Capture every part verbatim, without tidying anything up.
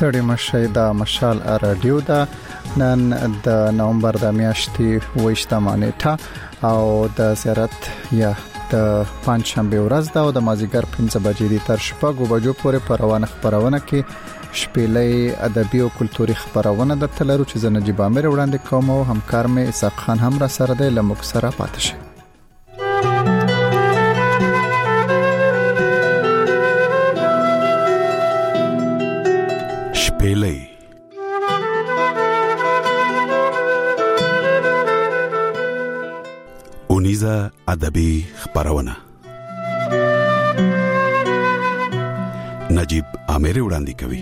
ستړي مشي د مشال رادیو دا نن د نومبر د میاشتې ویشتمه نیټه او د زیارت یا د پنځشنبه ورځ دا او د مازیګر پنځه بجې د تر شپږو بجو پورې پروانه خبرونه کې شپېلې ادبي او کلتوري خبرونه د تلرو چې نجيب عامر وړاندې کوم او همکار مې اسحاق خان هم را سره دی لمک سره پاتې شي. شپېلې اونیزه ادبي خبرونه نجيب عامر وړاندې کوي.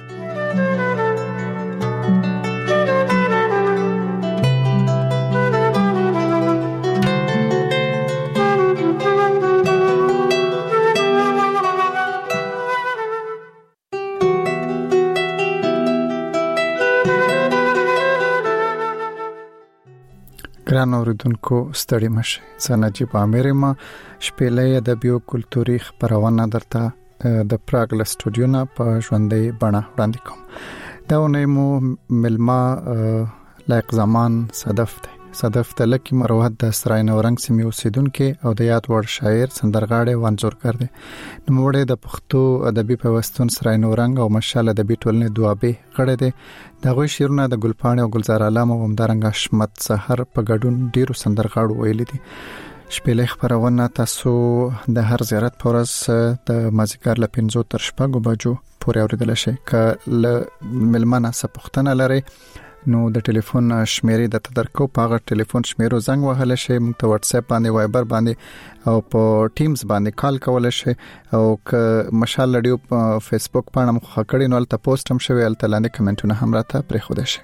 ګران اوریدونکو ستړي مشي زه نجيب عامر ما شپېلې ادبي او کلتوري خبرونه درته د پراګ له سټوډیو نه په ژوندۍ بڼه وړاندې کوم. دا ونه مو ملما لایق زمان صدف دی. صدف د لکی مروت د سرای نورنګ سیمې اوسیدونکو او د یاد وړ شاعر سندرغاړی وانځورګر دی. نو موږ د پښتو ادبي پیوستون سرای نورنګ او مشال ادبي ټولنې دوابه غړي دي. دغه شیرونه د ګلپاڼې او گلزار علام او همدارنګ حشمت سحر په ګډون ډیرو سندرغاړو ویل دي. شپېلې خبرونه تاسو د هر زیارت پورس د مازیګر ل پنځو تر شپږو بجو پورې اوریدل شي. ک ل ملمنه سپختنه لري نو د ټلیفون شمیرې د تدارکو په هغه ټلیفون شمیرو زنګ وهل شي. موږ ته واتس اپ باندې وایبر باندې او په ټیمز باندې کال کول شي او ک مشال لډیو په فیسبوک باندې مخ کړي نو تل پوسټ هم شوی ال تلاندې کمنټونه هم راته پرې خوده شي.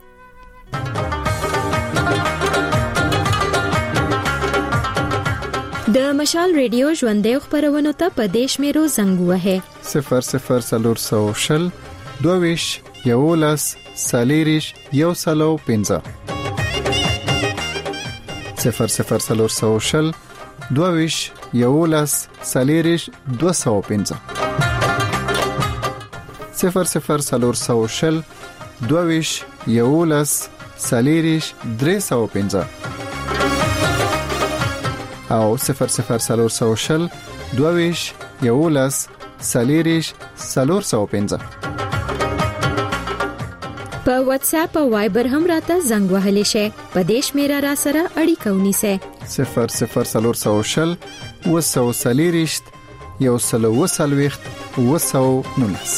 د مشال ریډیو ژوندې خبرونه ته په دیش میرو زنګ وهه صفر صفر سلور سو شل دویش یولس سالیریش یو سلو پنځه صفر صفر سلور سو شل دویش یولس سالیریش دو سو پنځه صفر صفر سلور سو شل دویش یولس سالیریش درې سو پنځه او صفر صفر سلور سو شل دویش یولس سالیریش سلور سو پنځه. په واتس اپ او وایبر هم راته زنګ وهلی شي. په دیش میرا را سره اړیکه ونیسه صفر صفر سلور سو شل وسو سالیریش یو سلو وسلويخت وسو نونس.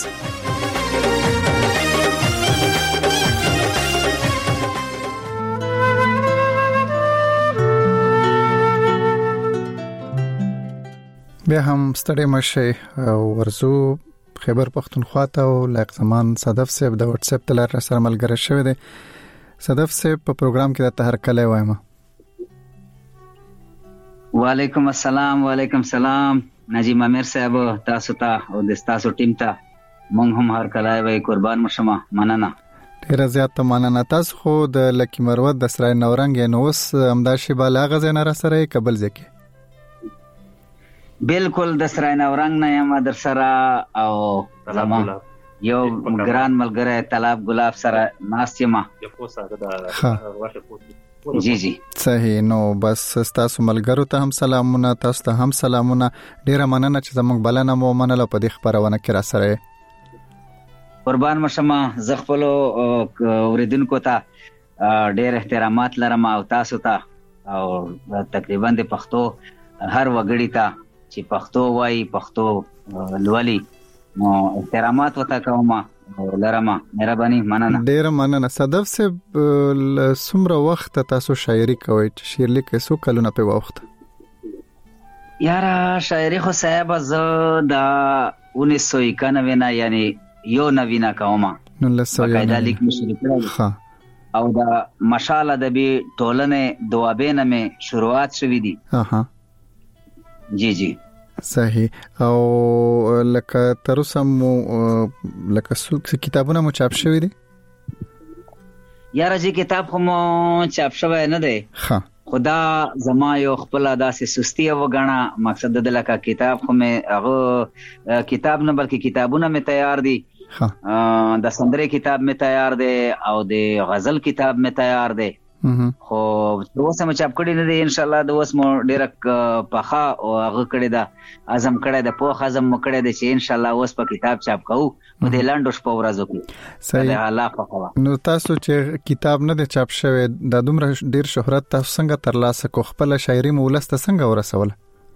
بیا هم ستړي مشي ورزو خیبر پختونخوا ته او لایق زمان صدف صاحب د واتس اپ تلار سره ملګری شوی دی. صدف صاحب په پروګرام کې د تهر کله وایم. وعلیکم السلام. وعلیکم السلام نجيب عامر صاحب تاسو ته او د تاسو ټیم ته مونږ هم هر کله وای قربان مشمه مننه. ډیر زیات مننه. تاسو خو د لکی مروت د سرای نورنګ نو اوس امداشي بالا غزنه را سره قبل ځکه بالکل د سرای نورنګ نه یم در سره او زما یو ګران ملګری طلب ګلاب سره ناستیما. جی جی صحیح. نو بس تاسو ملګرو ته هم سلامونه. تاسو ته هم سلامونه. ډیر مننه چې زموږ بلنه مو منله په دې خبرونه کې را سره. قربان مشمه ز خپل اوریدونکو ته ډیر احترامات لرم او تاسو ته او تقریبا د پښتو هر وګړي ته چې پښتو وای پښتو لولي نو احترامات وتا کوم لرم. مهرباني مننه. ډیر مننه. صدف صاحب سمره وخت تاسو شاعري کوي چې شعر لیکه سو کلونه په وخت یارا شاعري خو صاحب ز د انیس سو اکانوے نه یعنی یو نوینا کوم نو لسو قاعده لیک مشري کړم او د مشال ادبي ټولنې دوابه نه مې شروعات شوې دي. اها جی جی صحیح. او لکه تر اوسه مو لکه څو کتابونه مو چاپ شوي دي؟ یاره چې کتاب خو مو چاپ شوی نه دی. ها خدا زما یو خپل داسې سستی وګڼه. مقصد د لکه کتاب خو مې هغه کتاب نه بلکې کتابونه مې تیار دي د سندرې کتاب می تیار دی او د غزل کتاب می تیار دی خو اوس هم چاپ کړی نه دی ان شاء الله د اوس مو ډیره پخا او هغه کړی دا اعظم کړی د پوخ اعظم مو کړی دی چې ان شاء الله اوس په کتاب چاپ کوو په د لاندو شپو ورځو کې صحیح الله. نو تاسو چې کتاب نه دی چاپ شوی د دومره ډیر شهرت تاسو څنګه ترلاسه کو خپل شاعري مو ولسته څنګه ورسول؟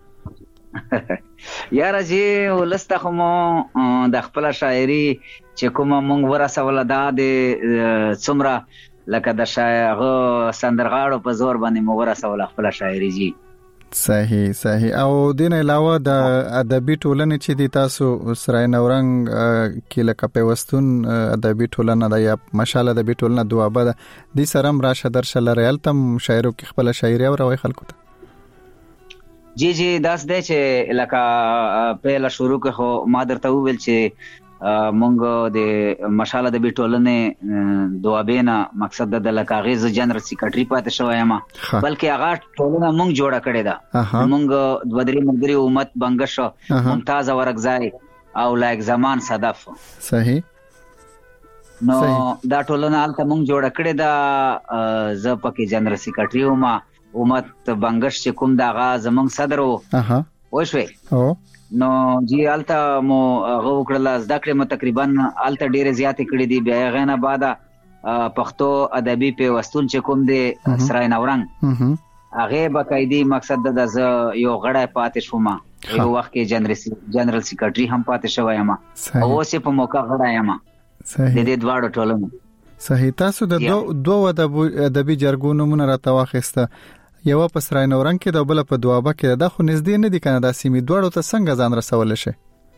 یاره چې ولسته خو مو د خپل شاعري چې کومه مونږ ورسوله دا د څومره لکه د شاعر سندرغاړو په زور باندې مو ورسوله خپل شاعري جی. صحیح صحیح. او دین علاوه د ادبي ټولنې چې د تاسو سرای نورنګ کې لکه پیوستون ادبي ټولنه د یا مشال ادبي ټولنه دوابه د دې سرم راشه درشه لري تم شاعرو کې خپل شاعري او روي خلکو ته جی جی داس دی چې لکه پهلا شروع کې خو ما درته ویل چې مونږ د مشال ادبي ټولنې دوابینا مقصد د لکاغیز جنرال سیکریټری پاتې شوی یم بلکې هغه ټولنه مونږ جوړه کړې ده. مونږ د بدري مدري امت بنگش ممتاز ورغزای او لایک زمان صدف. صحیح. نو دا ټولنه الته مونږ جوړه کړې ده ز پکې جنرال سیکریټری ومه امت بنگش چې کوم دغه زمونږ صدر وو اها وښوي او نو جی الته مو هغه وکړل زده کړې مو تقریبا الته ډېر زیاتې کړې دي بیا غنه بعد پښتو ادبي پیوستون چې کوم دی سرای نورنګ هغه بقایدی مقصد د یو غړای پاتې شوم یو وخت کې جنرال جنرال سیکریټری هم پاتې شوم او اوس په موقع غړای یم د دې دواړو ټولنو. صحیح. تاسو د دوه ادبي جرګونو مون راته واخیسته یو په سرای نورنګ کې د بل په دوابه کې دا خو نږدې نه دي کنه د سیمې دوړو ته څنګه ځان رسول شي؟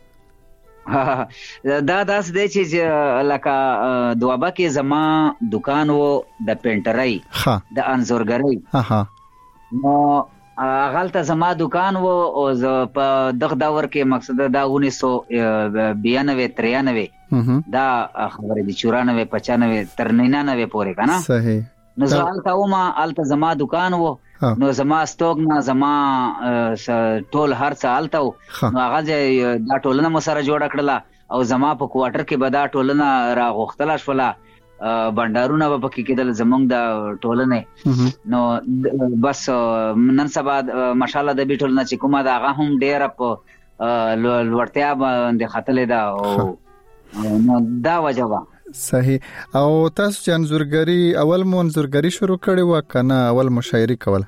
دا داس دی چې لکه دوابه کې زما دکان وو د پینټرۍ د انځورګرۍ اها نو غلطه زما دکان وو او په دغه دور کې مقصد دا انیس سو بیانوے تریانوے دا خبره دي چورانوے پچانوے تر نینانوے پورې کنه. صحیح. نو زالته وما الته زما دکان وو نو زما سټوک نه زما ټول هر څه الته نو هغه دا ټولنه مو سره جوړ کړله او زما په کوارټر کې به دا ټولنه راغوښتله شوله بندارونه به پکې کېدل زمونږ د ټولنې نو بس نن سبا مشال ادبي ټولنه چې کومه دا هغه هم ډېره په لوړتیا باندې ختلې ده او نو دا وجه وه. صحیح. او تاسو چې انځورګری اول مو انځورګری شروع کړې و کنه اول مو شاعري کول؟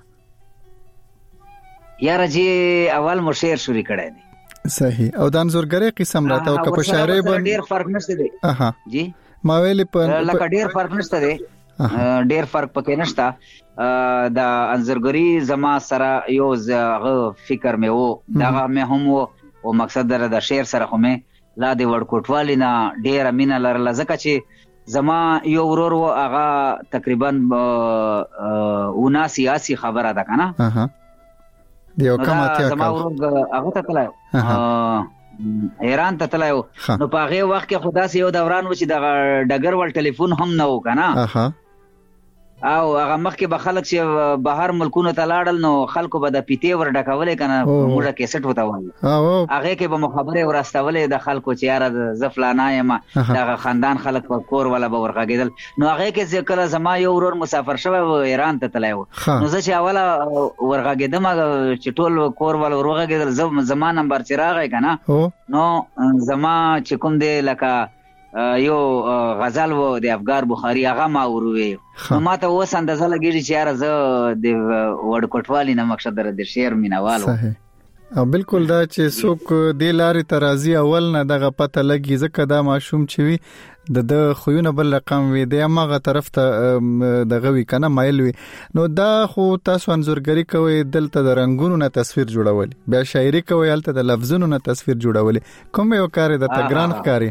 یاره جی اول مو شعر شروع کړی دی. صحیح. او د انځورګری قسم راته او په شاعري باندې ډیر فرق نشته دی. اها جی ما ویلې په لکه ډیر فرق نشته دی ډیر فرق پکې نشته. د انځورګری زما سره یو ځغه فکر مې وو دغه مې هم وو او مقصد در د شعر سره خو مې لا د وړکوټوالي نه ډیره مینه لرله ځکه چې زما یو ورور و هغه تقریبا اوناسی اسی خبره ده کنه اها دیو کومه ته زما ورور هغه ته تلای ایران ته تلای نو په هغه وخت کې خدا سي یو دوران و چې د ډګر ول ټلیفون هم نه و کنه اها او هغه مخکې به خلک چې بهر ملکونو ته لاړل نو خلکو به د پیټې ور ډکولې کنه موږ کیسټ وته وایي هغه کې به مخابره ورستولې د خلکو چې یاره ز فلانا یم دغه خاندان خلک په کور ولا به ورغږیدل نو هغه کې ذکر زما یو ورور مسافر شوی و ایران ته تلای و نو زه چې اوله ورغږیدم چې ټول کور ولا ورغږیدل زما نمبر چې راغی کنه نو زما چې کوم دی لکه یو غزل و د افغار بخاری هغه ما وروي نو ماته اوس اندازه لګیږي چې یاره زه د وړکوټوالي نه مقصد در د شعر مینوال و. او بالکل دا چې څوک د لارې ترازی اول نه دغه پته لګي ځکه دا ماشوم چې وي د د خوونه بل رقم وي د ماغه طرف ته دغه وی کنه مایل وي نو دا خو تاسو انځورګری کوي دلته د رنگونو نه تصویر جوړول بیا شاعري کوي الته د لفظونو نه تصویر جوړول کوم یو کار د تګران ښکاری؟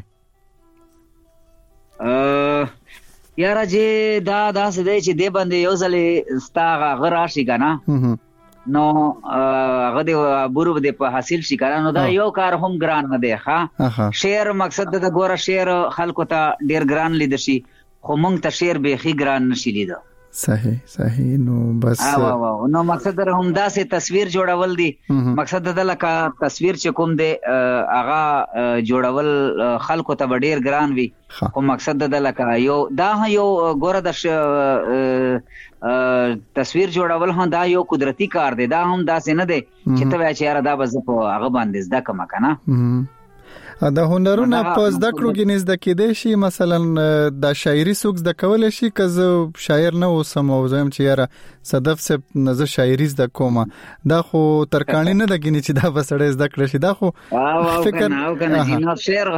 یاره چې دا داسې دی چې دی باندې یو ځلې ستا هغه راشي که نه نو هغه د عبورو د په حاصل شي که نه نو دا یو کار هم ګران نه دی ښه شعر مقصد د ګوره شعر خلکو ته ډېر ګران لیده شي خو موږ ته شعر بیخي ګران نشي لیده صحیح صحیح نو بس او نو مقصد در هم داسې تصویر جوړول دي. مقصد د لکه تصویر چې کوم دی هغه جوړول خلکو ته ډیر ګران وي، خو مقصد د لکه یو دا یو ګوره د تصویر جوړول هم دا یو قدرتی کار دی. دا هم داسې نه دی چې ته وایې چې یاره دا به زه په هغه باندې زده کړم که نه. د هنرونو په زده کړو کې نه زده کېدای شي، مثلا د شاعري څوک زده کولی شي که زه شاعر نه اوسم او زه یم چې یاره صدف صاحب نه زه شاعري زده کوم، دا خو ترکاڼي نه ده ګینې چې دا به سړی زده کړی شي. دا خو فکر او کنه جناب شعر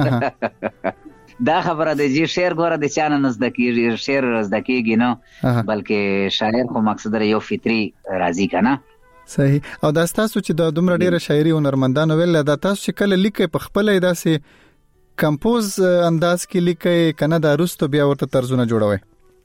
دا خبره ده چې شعر ګوره د چا نه نه زده کېږي، شعر زده کېږي نه، بلکې شاعر خو مقصد یو فطري راځي که نه. صحیح. او دا تاسو چې د دومره ډیره شاعري هنرمندانو ویل دا تاسو چې کله لیکي په خپل داسې کمپوز انداز کې لیکي کنه دا رستو بیا ورته طرزونه جوړوي؟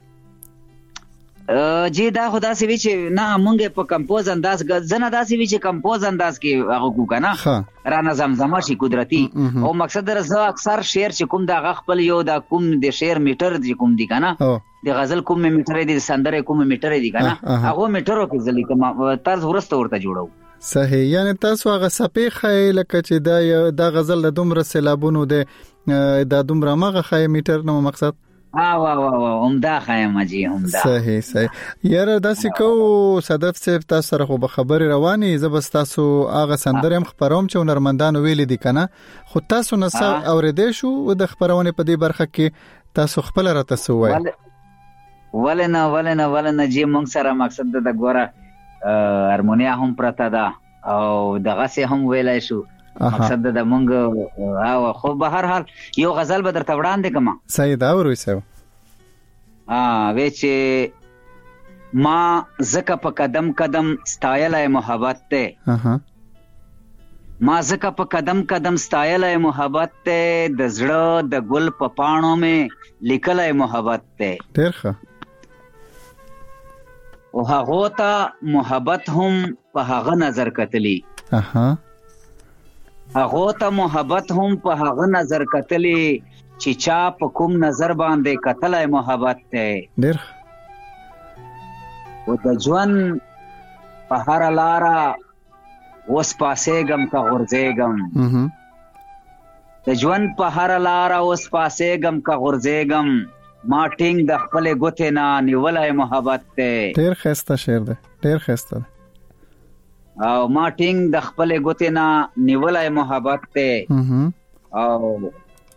جی دا خو داسې وی چې نه مونږ په کمپوز انداز زنه داسې وی چې کمپوز انداز کې هغه کو کنه را نظم شي قدرتی. او مقصد درزه اکثر شعر چې کوم دا خپل یو دا کوم د شعر میټر چې کوم دی کنه د غزل کوم میټر دی، سندره کوم میټر دی کنه هغه میټرو کې ځلی کوم طرز ورسته ورته جوړو. صحیح. یعنی تاسو هغه سپې خې لکه چې دا د غزل د دومره سیلابونو د د دومره مغه خې میټر نو مقصد ها وا وا وا همدا خایم جی همدا. صحیح صحیح. یاره داسې کو صدف صاحب تاسو سره خو به خبرې روانې زبست تاسو هغه سندره هم خبروم چې هنرمندانو ویلې دي کنه، خو تاسو نه څه اورېدې شو د خبرونه په دې برخه کې تاسو خپل را تاسو وای ولنه ولنه ولنه جی مونږ سره مقصد د ګوره هارمونیا هم پرته ده او دغه سه هم ویلای شو مقصد د مونږ او خو به هر حال یو غزل به درته وړاندې کما. صحیح دا وروي سو ا وی چې ما زکه په قدم قدم ستایلای محبت ته اها ما زکه په قدم قدم ستایلای محبت ته د زړه د ګل په پاڼو مې لیکلای محبت ته. ډیر ښه. او هغه ته محبت هم په هغه نظر کتلی. اها هغه ته محبت هم په هغه نظر کتلی چې چا په کوم نظر باندې کتلای محبت ته. ډیر او د ژوند په هر لاره وس پاسېګم کا غورځېګم د ژوند په هر لاره وس پاسېګم کا غورځېګم ما ټینګ د خپل ګوتې نه نیولای محبت ته. ډیر ښایسته شعر دی، ډیر ښایسته. او ما ټینګ د خپل ګوتې نه نیولای محبت ته. او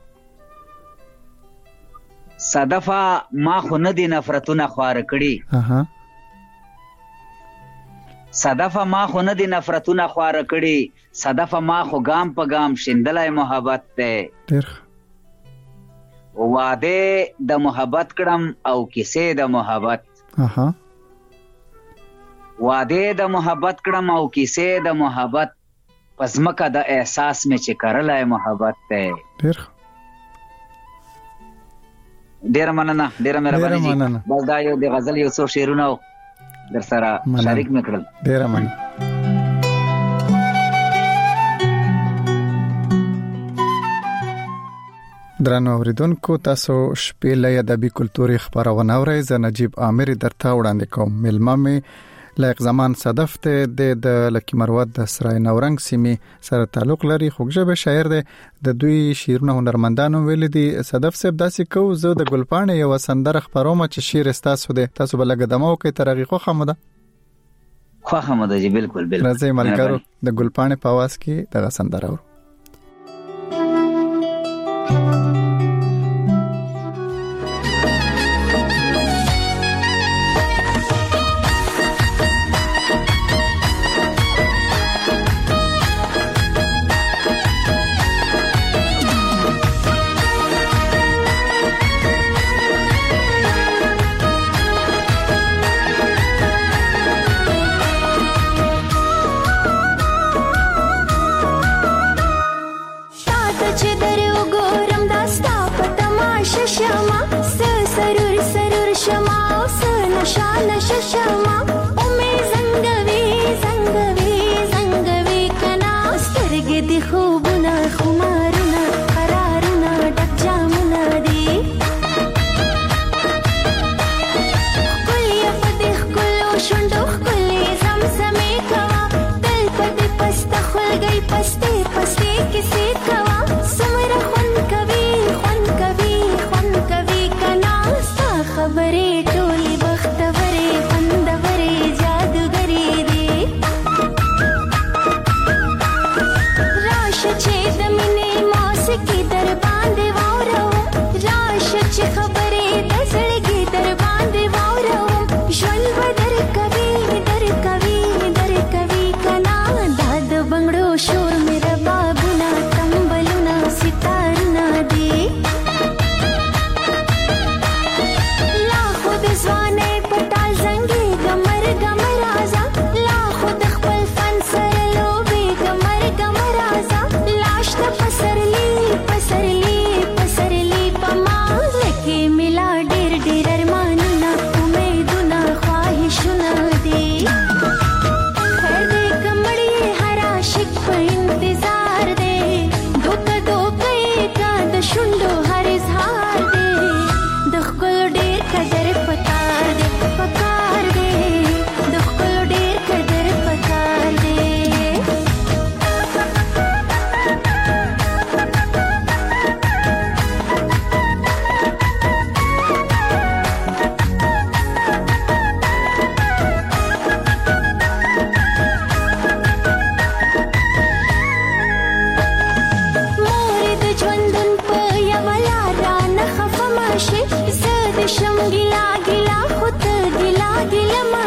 صدفه ما خو نه دي نفرتونه خوار کړي، صدفه ما خو نه دي نفرتونه خوار کړي، صدفه ما خو ګام په ګام شیندلای محبت ته. ډیر واده د محبت کړم او کیسې د محبت. اها واده د محبت کړم او کیسې د محبت، پزمکه د احساس می چې کرلای محبت ته. ډیر ډیر مننه، ډیر مهرباني جی. بس دا یو د غزل یو څو شعرونه در سره شریک مکړل. ډیر مننه. درنو اوریدونکو تاسو شپېلې ادبي کلتوري خبرونه اورئ. زه نجیب عامر درته وړاندې کوم. ملما می لایق زمان صدف ته د لکی مروت د سرای نورنګ سیمې سره تعلق لري، خوږژبه شاعر دی. د دوی شعرونه هنرمندانو ویل دي. صدف صاحب داسې کو زه د ګلپاڼې یو سندره خبروم چې شعر استاسو دی، تاسو بل قدمو کې ترغیخو خمده خو خمده جی. بالکل بالکل. راځي ملګرو د ګلپاڼې په आवाज کې دغه سندره ورو.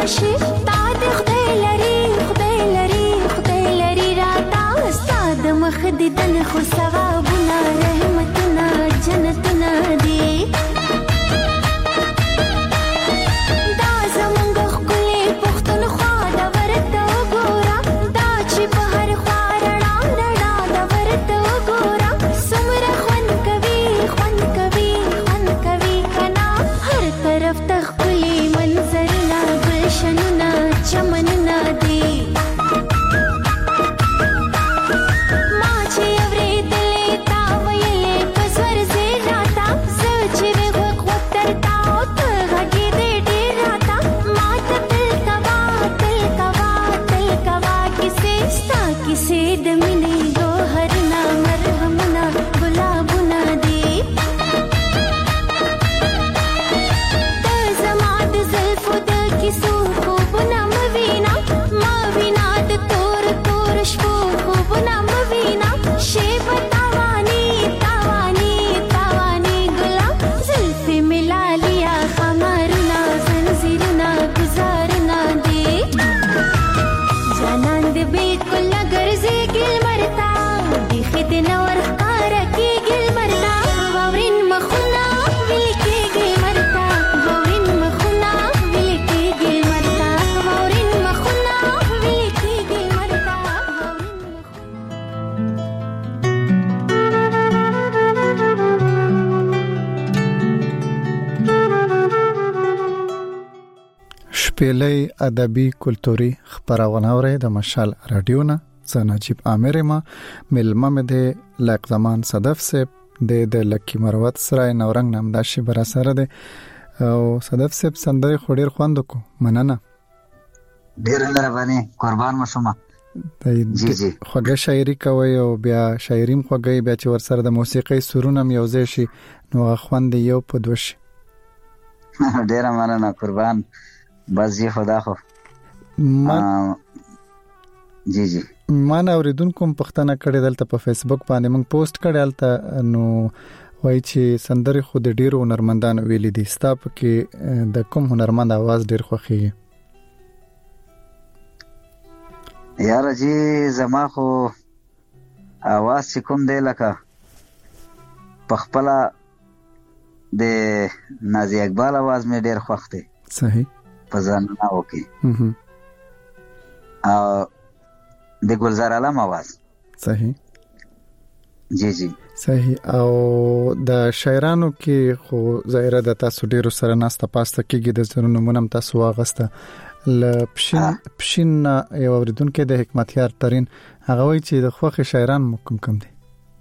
راشي تا د خدای لري خدای لري خدای لري راته استاد مخ دې دن خو ثوابونه رحمتونه جنتونه دي دا زمونږ ښکلې پښتونخوا ده ورته وګوره دا چې په هر خوا رڼا رڼا ده ورته وګوره څومره خوند کوي خوند کوي خوند کوي کنا هر طرف ته ښکلي منظرونه گلشنونه چمنونه دي ما چې اورېدلې تا ویلې په زور زیر راته زه چې وې غوږ غوږ درته او ته غږېدې ډېر راته ما ته تل کوه تل کوه تل کوه کیسې ستا کیسې د مینې ګوهرونه مرهمونه ګلابونه دي ته زما د زلفو د کیسو خوبونه مه وینا ما وینا د تور تور شپو خوبونه مه وینا شیبه تاواني تاواني تاواني ګلا زلفې مې لالیا خمارونه زنځیرونه ګزارونه دي جانان دې بالکل نه ګرځي ګل مرتا بیخي دې نه ورښکاره کېږي لمرتا واورین مخونه ویلې کېږي مرتا واورین مخونه ویلې کېږي مرتا واورین مخونه ویلې کېږي مرتا واورین شپېلۍ ادبي کلتوري خبرونه اوري د مشال رادیو نه زه نجیب عامر ما ملما مې د لک زمان صدف سپ د د لکی مروت سره نورنګ نام داشي بر سره د او صدف سپ سندري خډیر خوند کو مننه ډیر مهرباني قربان مشومه جی جی خوږه شاعري کوي او بیا شاعریم خوږی بیا چې ور سره د موسیقي سرونه میوځي شي نو خوند یو په دوش ډیر مننه قربان بس جی خدا خو ما جی جی ما نه اوریدونکو پښتنه کړي دلته په فیسبوک باندې موږ پوسټ کړي الته نو وای چې سندري خو د ډیرو هنرمندانو ویلي دي ستاپ کې د کوم هنرمند आवाज ډیر خوخي یار جی زما خو आवाज چې کوم دی لکه پخپلا د نازي اقبال आवाज مې ډیر خوښ دی صحیح پزان نه وکي ا د ګلزار علم आवाज صحیح جی جی صحیح. او د شاعرانو کې خو ظاهره د تاسو ډیرو سره ناسته پاسته کېږي د زرونو مونږ تاسو واغسته ل پښین پښین یو اوریدونکو د حکمتیار ترين هغه وایي چې د خوخه شاعران مکم کم دي.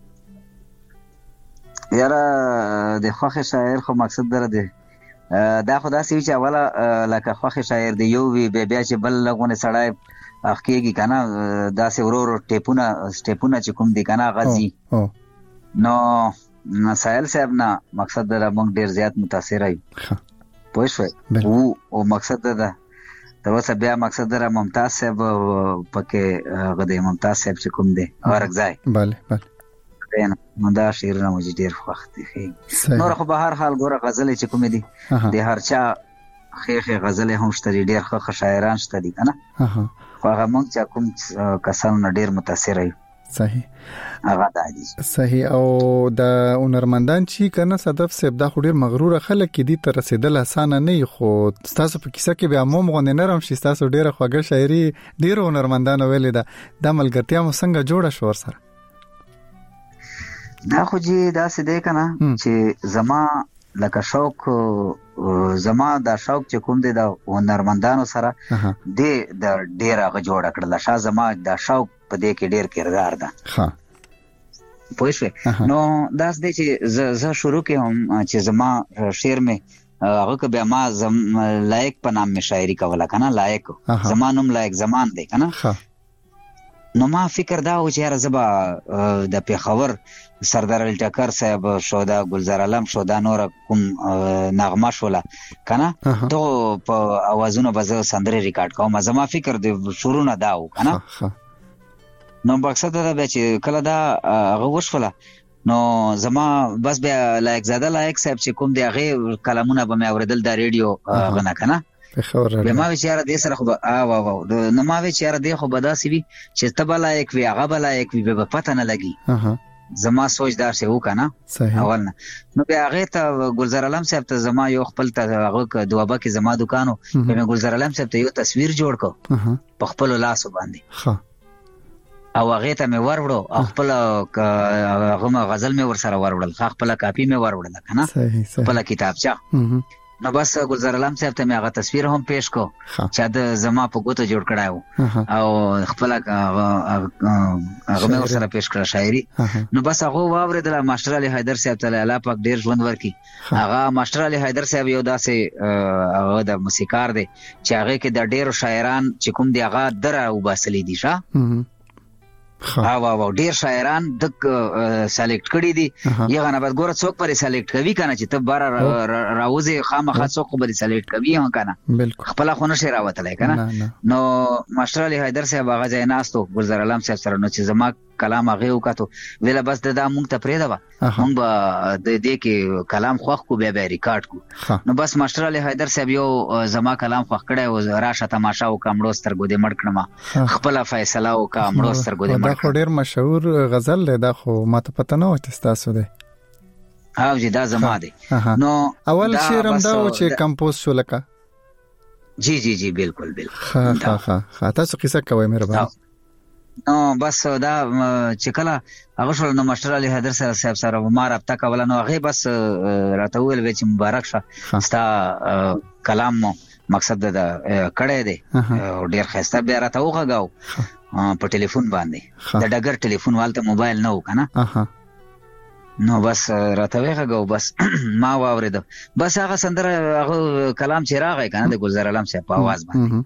یاره د خوخه شاعر خو مقصد در دی دا خدا سی چې اوله لکه خوخه شاعر دی یو وی بیا چې بل لغونه سړای اخکیږي کنه دا سه ورور ټیپونه سټیپونه چې کوم دي کنه غزي نو مسائل صاحب نه مقصد در موږ ډیر زیات متاثر ای پوه شو او او مقصد ده دا وسه بیا مقصد در ممتاز صاحب پکې غدې ممتاز صاحب چې کوم دي ورغځای bale bale نو دا شعرونه مو ډیر خوښ دي نور خو به هر حال ګوره غزل چې کوم دي د هر چا خېخه غزل هم شته ډیر ښه شاعران شته دي کنه اها خو هغه موږ چې کوم کسان ډیر متاثر ای صحیح هغه دا دي صحیح. او د هنرمندان چې کنه صدف صاحب دا ډیر مغرور خلک دي تر رسیدل اسانه نه خو تاسو په کیسه کې به عموم غونډه نرم شي تاسو ډیره خوږه شاعري ډیر هنرمندان ویل دا د ملګرتیا مو څنګه جوړه شو ور سره دا خو جی دا څه دی کنه چې زما لکه شوق زما دا شوق چې کوم دی د هنرمندانو سره د د ډیره غ جوړ کړل شاه زما دا شوق په دې کې ډیر کردار ده ها پوه شو نو دا څه دی چې زه شروع کوم چې زما شعر مې هغه که بیا ما زم لایق په نام مې شاعري کوله کنه لایق زمانوم لایق زمان دی کنه نو ما فکر دا و چې یاره زبا د پیښور سردار الټکر صاحب شودا گلزار علم شودا نور کوم نغمه شولا کنه ته په اوازونو بزو سندره ریکارډ کوم زما فکر د شروع نه داو کنه نو مقصد دا به چې کله دا هغه وشوله نو زما بس بیا لایک زاده لایک صاحب چې کوم دی هغه کلمونه به مې اوریدل د ریډیو غنه کنه په خبره به ما چې را دې سره خو ا وا وا نو ما چې را دې خو بداسي وي چې تبلا یک وی هغه بلا یک وی به پته نه لګي اها زما سوچ دار شه وکنه اول نه نو بیا هغه ته ګلزار علم صاحب ته زما یو خپل ته هغه دوابه کې زما دکانو په ګلزار علم صاحب ته یو تصویر جوړ کو په خپل لاس باندې ها او هغه ته مې وروړو خپل هغه غزل مې ور سره وروړل خپل کاپی مې وروړل کنه صحیح صحیح خپل کتابچه نو بس ګلزار علم صاحب ته مې هغه تصویر هم پېښ کو چې د زما په ګوتو جوړ کړایو او خپل هغه مې ور سره پېښ کړ شاعري نو بس هغه واوریدل ماستر علي حیدر صاحب ته الله پاک ډیر ژوند ورکړي هغه ماستر علي حیدر صاحب یو داسې هغه د موسیقار دی چې هغه کې د ډیرو شاعران چې کوم دی هغه دره وباسلې دي ښا ها وا وا ډیر شاعران د سلیکټ کړي دي یغه نه بعد ګوره څوک پرې سلیکټ کوي کنه چې ته بار راوځي خامخا څوک پرې سلیکټ کوي هم کنه بالکل خپل خو نشه راوتلای کنه نو ماستر علي حیدر صاحب هغه ځای ناستو ګلزار علم صاحب سره نو چې زما کلام هغه وکړو ویله بس د دا مونږ ته پرې دا مونږ د دې کې کلام خوښ کو بیا به ریکارډ کو نو بس ماستر علي حیدر صاحب یو زما کلام خوښ کړی او راشه تماشا او کمړو سترګو دې مړ کړم خپل فیصله او کمړو سترګو دې مړ دا ډیر مشهور غزل دی دا خو ماته پته نه و چې تاسو دی او جی دا زما دی نو اول شعر هم دا و چې کمپوز شو لکه جی جی جی بالکل بالکل ها ها ها تاسو قصه کوي مهرباني نو بس دا چې کله هغه شول نو ماستر علي حیدر صاحب سره ما رابطه کوله نو هغه بس راته ویل چې مبارک شه ستا کلام مو مقصد دا کړه دی او ډیر خسته بیا راته وغاو په ټلیفون باندې د ډګر ټلیفون والته موبایل نه و کنه نو بس راته وغاو بس ما واورید بس هغه سندره هغه کلام چې راغی کنه د ګلزار علم صاحب په आवाज باندې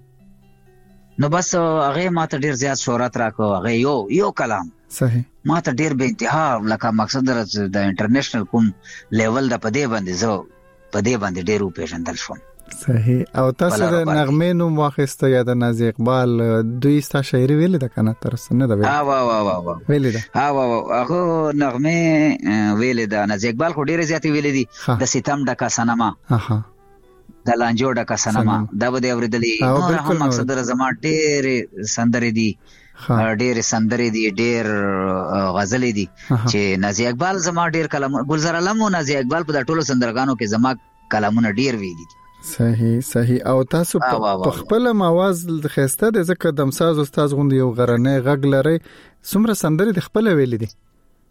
نو بس هغه ماته ډیر زیات شهرت راکو هغه یو یو کلام صحیح ماته ډیر به انتها لکه مقصد در د انټرنیشنل کوم لیول د پدې باندې زه پدې باندې ډیر پیژندل شوم صحیح او تاسو د نغمې نو واخسته یا د نازي اقبال دوی ستا شاعري ویل د کنه تر سنه د ها وا وا وا ویل ده ها وا هغه نغمې ویل د نازي اقبال خو ډیر زیات ویل دي د ستم ډکا سنما اها د لانجو ډکا سنما دا به اوریدلې نو هم مقصد در زما ډېر سندرې دي ډېر سندرې دي ډېر غزلې دي چې نازي اقبال زما ډېر کلام ګلزار علم او نازي اقبال په ټولو سندرغانو کې زما کلامونه ډېر ویلي دي صحیح صحیح او تاسو په خپل مواز خسته د زکه دمساز استاد غوند یو غرنه غږ لري څومره سندرې د خپل ویلي دي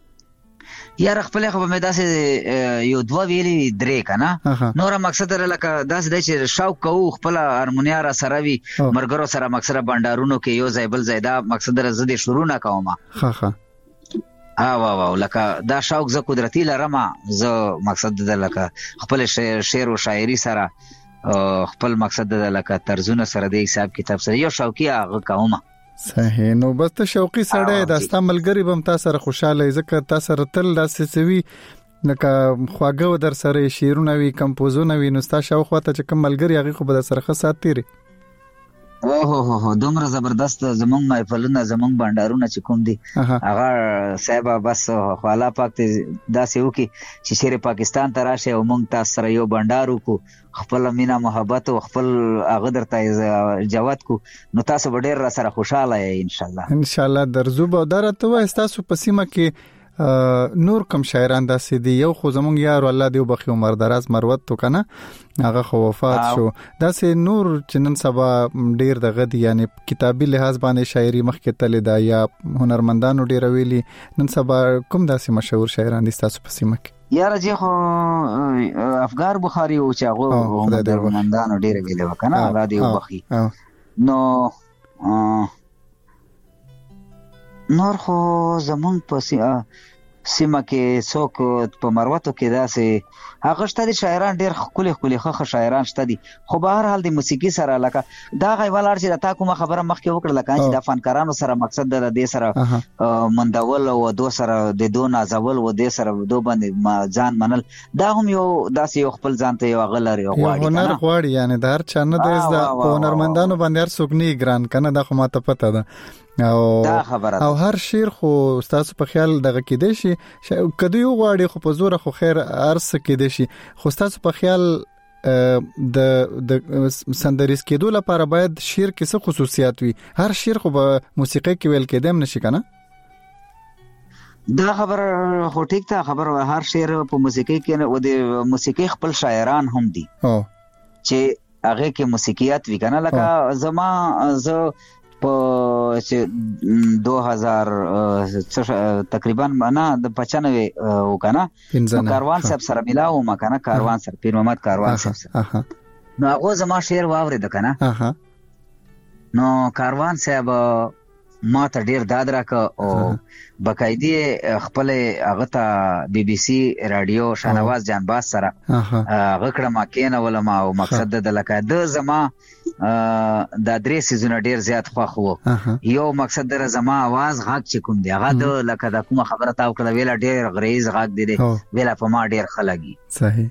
یار خپل خو مې داسې یو دوه ویلي درې کنه نور مقصد لکه داسې د چې شوق کوو خپل هارمونیا را سره وي مرګرو سره مقصد بندارونو کې یو ځای بل ځای دا مقصد زده شروع نه کوم ها ها ها وا وا لکه دا شوق ز قدرتي لرم ز مقصد د لکه خپل شعر او شاعري سره خپل مقصد د لکه طرزونه سره د حساب کتاب سره یو شوقي هغه کوم صحیح نو بس ته شوقي سړی د استعمالګری بم تاسو سره خوشاله ځکه تاسو سره تل داسې سوي لکه خواږه در سره شعرونه وی کمپوزونه وی نو تاسو شاو خواته چې کوم ملګری هغه خو به سره خاصات تیری او هو هو دومره زبردست زمونږ محفلونه زمونږ بندارونه چې کوم دي هغه صاحب بس خو الله پاک ته داسې وکي چې شیر پاکستان ته راشه او مونږ تاسو سره یو بندارو کو خپل مینا محبت او خپل هغه درته جوات کو نو تاسو به ډیر را سره خوشاله یې ان شاء الله ان شاء الله درزو به درته وای تاسو په سیمه کې نور کم شاعران داسې دي یو خو زمونږ یار الله دی وبخي عمر دراز مروت تو کنه هغه خو وفات شو داسې نور چې نن سبا ډیر دغه دي یعنی کتابي لحاظ باندې شاعري مخکې تل دا یا هنرمندانو ډیر ویلي نن سبا کوم داسې مشهور شاعران دي تاسو په سیمه کې یاره جی خو افغار بخاری او چاغو هنرمندانو ډیر ویلي وکنه الله دی وبخي نو نور خو زمون په سیمه کې څوک په مروتو کې داسې هغه شته دي شاعران ډېر خولي خولي خخ شاعران شته دي خو به هر حال د موسیقي سره لکه دا غوالار چې تا کومه خبره مخکې وکړه لکه چې د فنکارانو سره مقصد د دې سره مندول او دو سره د دو نازول و دې سره دو باندې ځان منل دا هم یو داسې یو خپل ځان ته یو غلري غواړي هنر غواړي یعنی د هر چا نه د هنرمندانو باندې هر څوک نه ګران کنه دا خو ماته پته ده او او هر شعر خو تاسو په خیال دغه کې دی شي کدی یو غواړي خو په زور خو خیر ارس کې دی شي خو تاسو په خیال د د سندریز کېدو لپاره باید شعر کې څه خصوصیات وي؟ هر شعر خو په موسیقي کې ویل کېدم نشي کنه؟ دا خبر خو ټیک ته خبر هر شعر په موسیقي کې او د موسیقي خپل شاعران هم دي او چې هغه کې موسیقيات وی کنه لکه زما ز په چې دو هزار تقریبا نه د پچانوي وکنه کاروان صاحب سره ملاو ما کنه کاروان سره پیر محمد کاروان صاحب نو هغه زما شعر واورید کنه نو کاروان صاحب ما ته ډیر داد راک او بقایدی خپل هغه ته بي بي سي رادیو شاهنواز جانباز سره هغه کړه ما کینه ولما او مقصد د لکه د زما د درې سيزونه ډیر زیات خوښ وو یو مقصد در زما आवाज غاک چې کوم دی هغه د لکه د کومه خبره تاو کړه ویلا ډیر غریز غاک دی ویلا په ما ډیر خلګي صحیح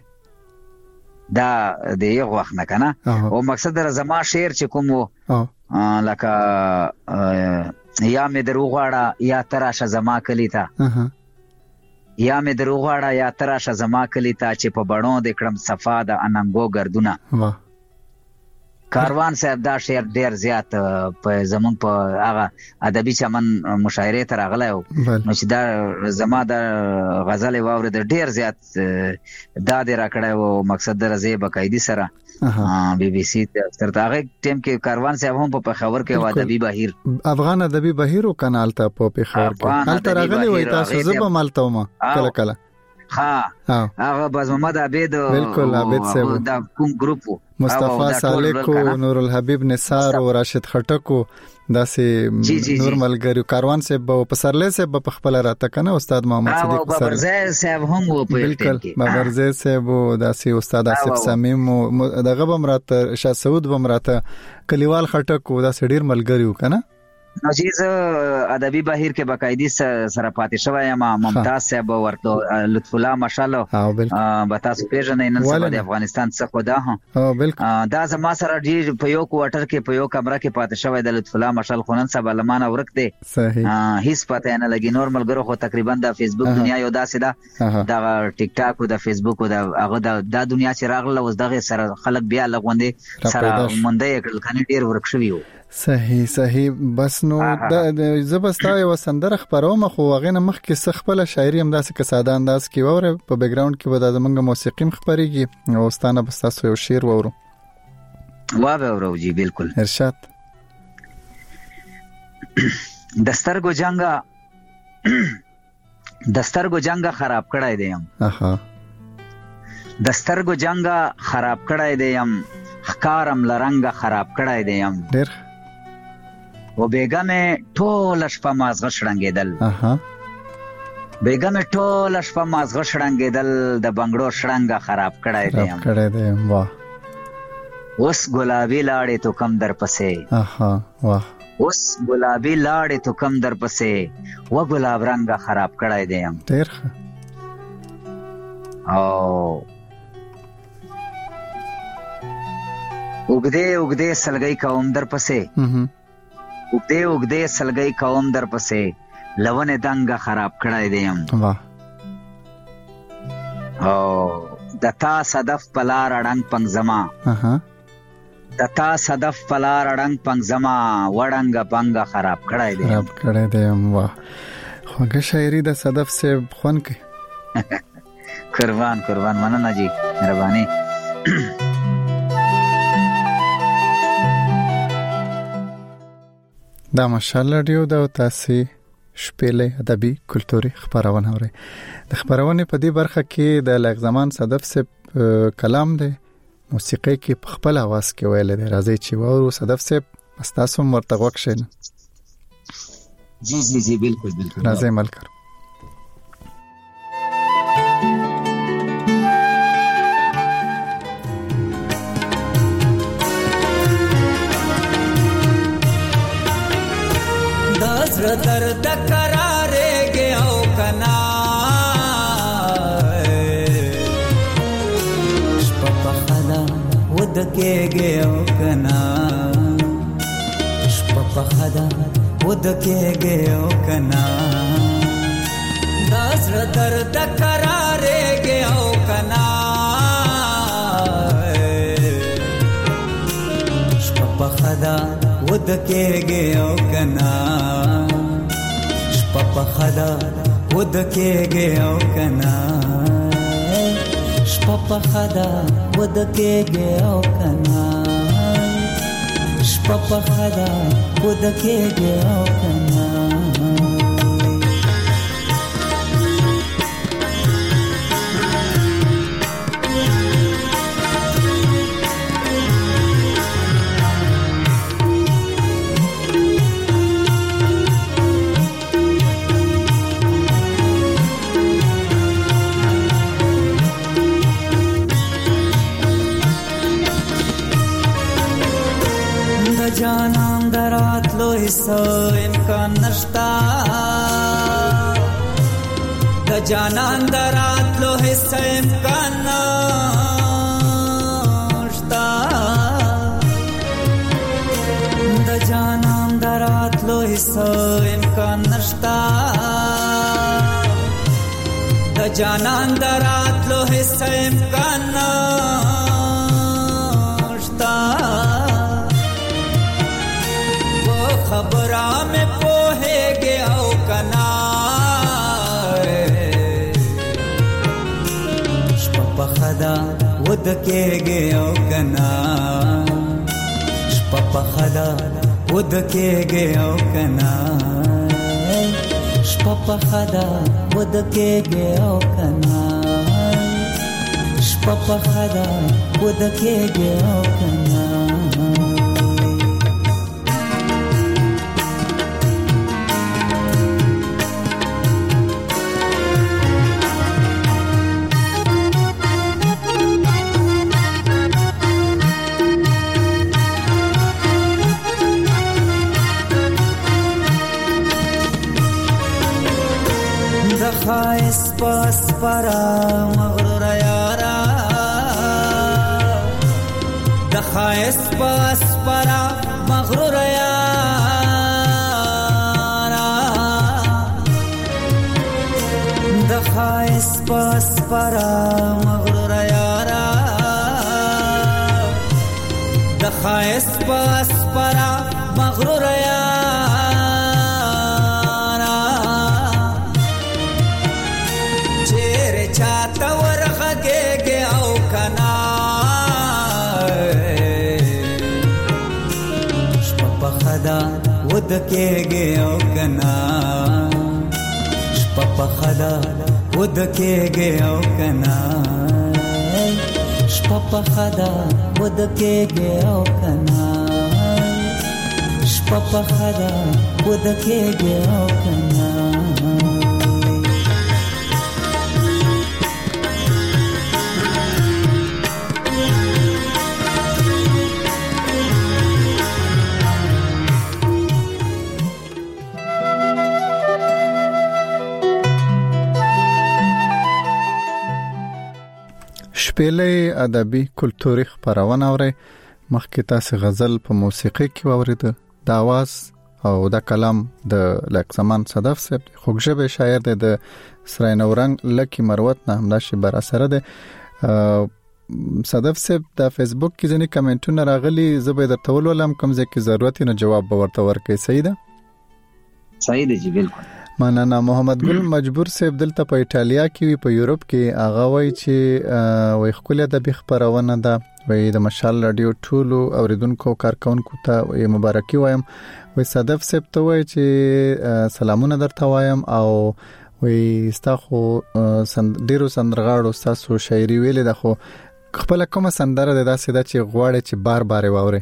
دا د یو وخت نه کنه او مقصد در زما شعر چې کوم وو لکه یا مې دروغواړه یا تراشه زما کلی ته یا مې دروغواړه یا تراشه زما کلی ته چې په بڼو د کړم صفا د اننګو گردونه کاروان صاحب دا شعر ډیر زیات په زمون په هغه ادبي چمن مشاعره تر غلای نو چې دا زما د غزل واور د ډیر زیات دا د راکړای او مقصد درځي بقایدی سره بي بي سي تر هغه ټیم کې کاروان صاحب هم په خبر کې ادبي بهیر افغان ادبي بهیر او کانال ته په خبر کې حالت راغلی وای تاسو زب مالته ما کله کله ها هغه باز محمد عبید بالکل عبید صاحب دا کوم ګروپ مصطفی صالح او نور الحبیب نثار او راشد خټک داسې نور ملګری کاروان صاحب په سرله صاحب په خپل راته کنه استاد محمد صدیق سره بابرزه صاحب هم وو په بالکل بابرزه صاحب داسې استاد اسف سمیم دغه بمراته شاه سعود بمراته کلیوال خټک او داسې ډیر ملګری کنه نجیز ادبي بهیر کې باقاعده سره پاتې شوی ما ممتاز صاحب ورته لطف الله ماشاءالله به تاسو پیژنئ نن سبا د افغانستان څخه خدا ها دا زما سره ډیر په یو کوارټر کې په یو کمره کې پاتې شوی د لطف الله ماشاءالله خنن سبا لمانه ورک دی صحیح هیڅ پته نه لګي نورمال ګرو خو تقریبا د فیسبوک دنیا یو داسې ده د ټیک ټاک او د فیسبوک او د هغه د دنیا چې راغله اوس دغه سره خلک بیا لغوندې سره مونږ یې کړل کني ډیر ورک شوی وو صحیح صحیح بس نو د زبستا یو سندره خبروم خو غینه مخ کې سخپله شاعري هم داسې که ساده انداز کې وره په بیک گراوند کې به د زمونږ موسیقي مخبريږي او ستانه بس تاسو یو شعر وورو وا به ورو جی بالکل ارشاد دسترګو جنگا دسترګو جنگا خراب کړای دیم اها دسترګو جنگا خراب کړای دیم خکارم لرنګ خراب کړای دیم ډیر و بیگا مې ټول شپه مازغه شړنګېدل اها بیگا مې ټول شپه مازغه شړنګېدل د بنگړو شړنګ خراب کړای دی خراب کړای دی واه اوس ګلابي لاړې تو کم در پسې اها واه اوس ګلابي لاړې تو کم در پسې و ګلاب رنګ خراب کړای دی ډیر او وګدې وګدې سلګي کوم در پسې وګدې وګدې سلګي کوم در پسې لونه دنګ خراب کړای دیم واه او دتا صدف پلار اړنګ پنځما اها دتا صدف پلار اړنګ پنځما وړنګ پنګ خراب کړای دیم خراب کړای دیم واه خوږه شاعري د صدف سے خون کې قربان قربان مننه جی مهرباني دا ماشاءالله ډیو دا تاسو شپېلې ادبي کلتوري خبرونه اوري د خبرونه په دې برخه کې د لغ زمان صدف سے کلام دی موسیقي کې په خپل आवाज کې ویل دی راځي چې وورو صدف سے استاسو مرتغوک شین جی جی جی بالکل بالکل راځي ملکر درد کرارے گیا او کنا شپه پخلا ود کې گیا او کنا شپه پخلا ود کې گیا او کنا داس درد کرارے گیا او کنا خدا ودکېږي او کنا شپه په خدا ودکېږي او کنا شپه په خدا ودکېږي او کنا شپه په خدا ودکېږي او کنا جانان دراتلو هیڅ امکان نشتا د جانان دراتلو هیڅ امکان نشتا د جانان دراتلو هیڅ امکان نشتا د جانان دراتلو هیڅ امکان نشتا خبرا میں پوہے گے او کنا شپا خدا ودکے گے او کنا شپا خدا ودکے گے او کنا شپا خدا ودکے گے او کنا شپا خدا ودکے گے او کنا خائس پاس پرا مغرور یارا دخائس پاس پرا مغرور یارا دخائس پاس پرا مغرور یارا دخائس پاس پرا مغرور یارا چاہتا ورغے گے او کنا شپا خدا ودکے گے او کنا شپا خدا ودکے گے او کنا شپا خدا ودکے گے او کنا شپا خدا ودکے گے او کنا شپېلې ادبي کلتوري خبرونه اوري مخکې تاسو غزل په موسیقي کې واوریده د आवाज او د کلام د لک زمان صدف صاحب خوږژبه شاعر د سرای نورنګ لکی مروت نه همدا شی بر اثر ده صدف صاحب د فیسبوک کې ځنې کمنټونه راغلي زه به درته ولولم کوم ځکه ضرورت نه جواب به ورته ورکړي صحیح ده صحیح ده جی بالکل مننه محمد ګل مجبور صاحب دلته په ایتالیا کې په یورپ کې هغه وای چې وای خپل د بخبرونه ده وای د مشال رادیو ټولو اوریدونکو کارکونکو ته مبارکي وایم وای صدف صاحب ته وای چې سلامونه درته وایم او وای ستاسو ډیرو سندرغاړو تاسو شاعري ویلې ده خو خپل کومه سندره ده داسې ده چې غواړي چې بار بار واوري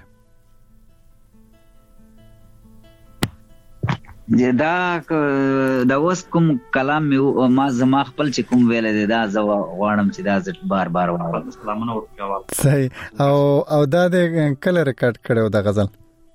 دا دا اوس کوم کلام ما زما خپل چې کوم ویل دي دا زه غواړم چې دا ځل بار بار واورم سلامونه ورکوم صحیح او او دا د کله ریکارډ کړو دا غزل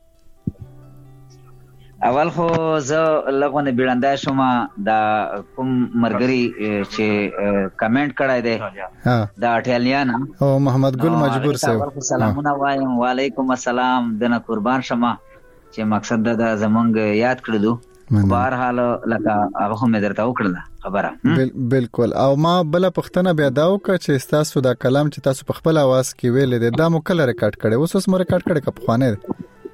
اول خو زه لغونه بیرنده شوم دا کوم مرګري چې کمنټ کړای دی دا اټالیان او محمد ګل مجبور صاحب سلامونه وایم وعلیکم السلام دنه قربان شمه چې مقصد دا زمونږ یاد کړلو بهر حال لکه هغه هم درته وکړه خبره بالکل او ما بل پښتنه بیا دا وکړه چې تاسو دا کلام چې تاسو په خپل आवाज کې ویل دي دا مو کله ریکارډ کړي اوس اوس مو ریکارډ کړي که په خوانه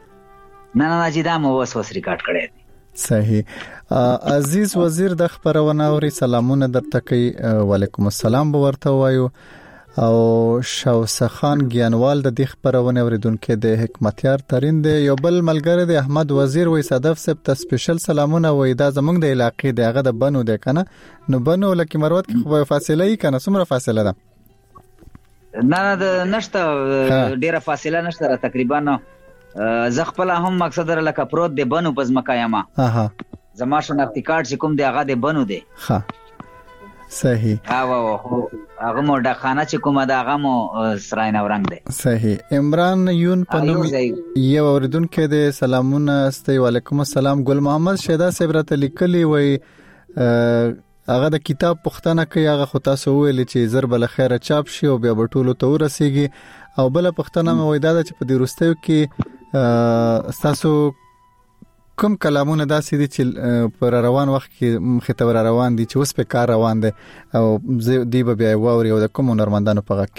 نه نه چې دا مو وس وس ریکارډ کړی دی. صحیح. عزیز وزیر د خبرونه اوري سلامونه درته کوي. وعلیکم السلام به ورته وایو. او شاوسه خان ګیانوال د دې خبرونه اوریدونکو د حکمتیار ترين دی. یو بل ملګری د احمد وزیر وای صدف سپ ته سپیشل سلامونه وای دا زمونږ د علاقې د هغه د بنو دی کنه. نو بنو لکه مروت کې خو فاصله یې کنه څومره فاصله ده؟ نه نه نشته ډیره فاصله نشته تقریبا. زه خپل هم مقصد لکه پروت دی بنو پز مکایما. اها زما شناختی کارت چې کوم دی هغه د بنو دی. ها صحیح. او هو هغه مو د خانه چې کومه دا هغه مو سراین اورنګ دی. صحیح. عمران یون پنوم یو اوریدونکو د سلامونه استي. وعلیکم السلام. ګل محمد شیدا صبرت لیکلی وای هغه د کتاب پښتنه کوي هغه خو تاسو ویل چې زر بل خیره چاپ شي او بیا بټولو ته ورسیږي او بل پښتنه مو وای دا چې په دې وروستیو کې تاسو کوم کلامونه داسې دي چې پر روان وخت کې مخته روان دي چې اوس په کار روان دي او دی به بیا ووري او د کوم نورمندانو په غږ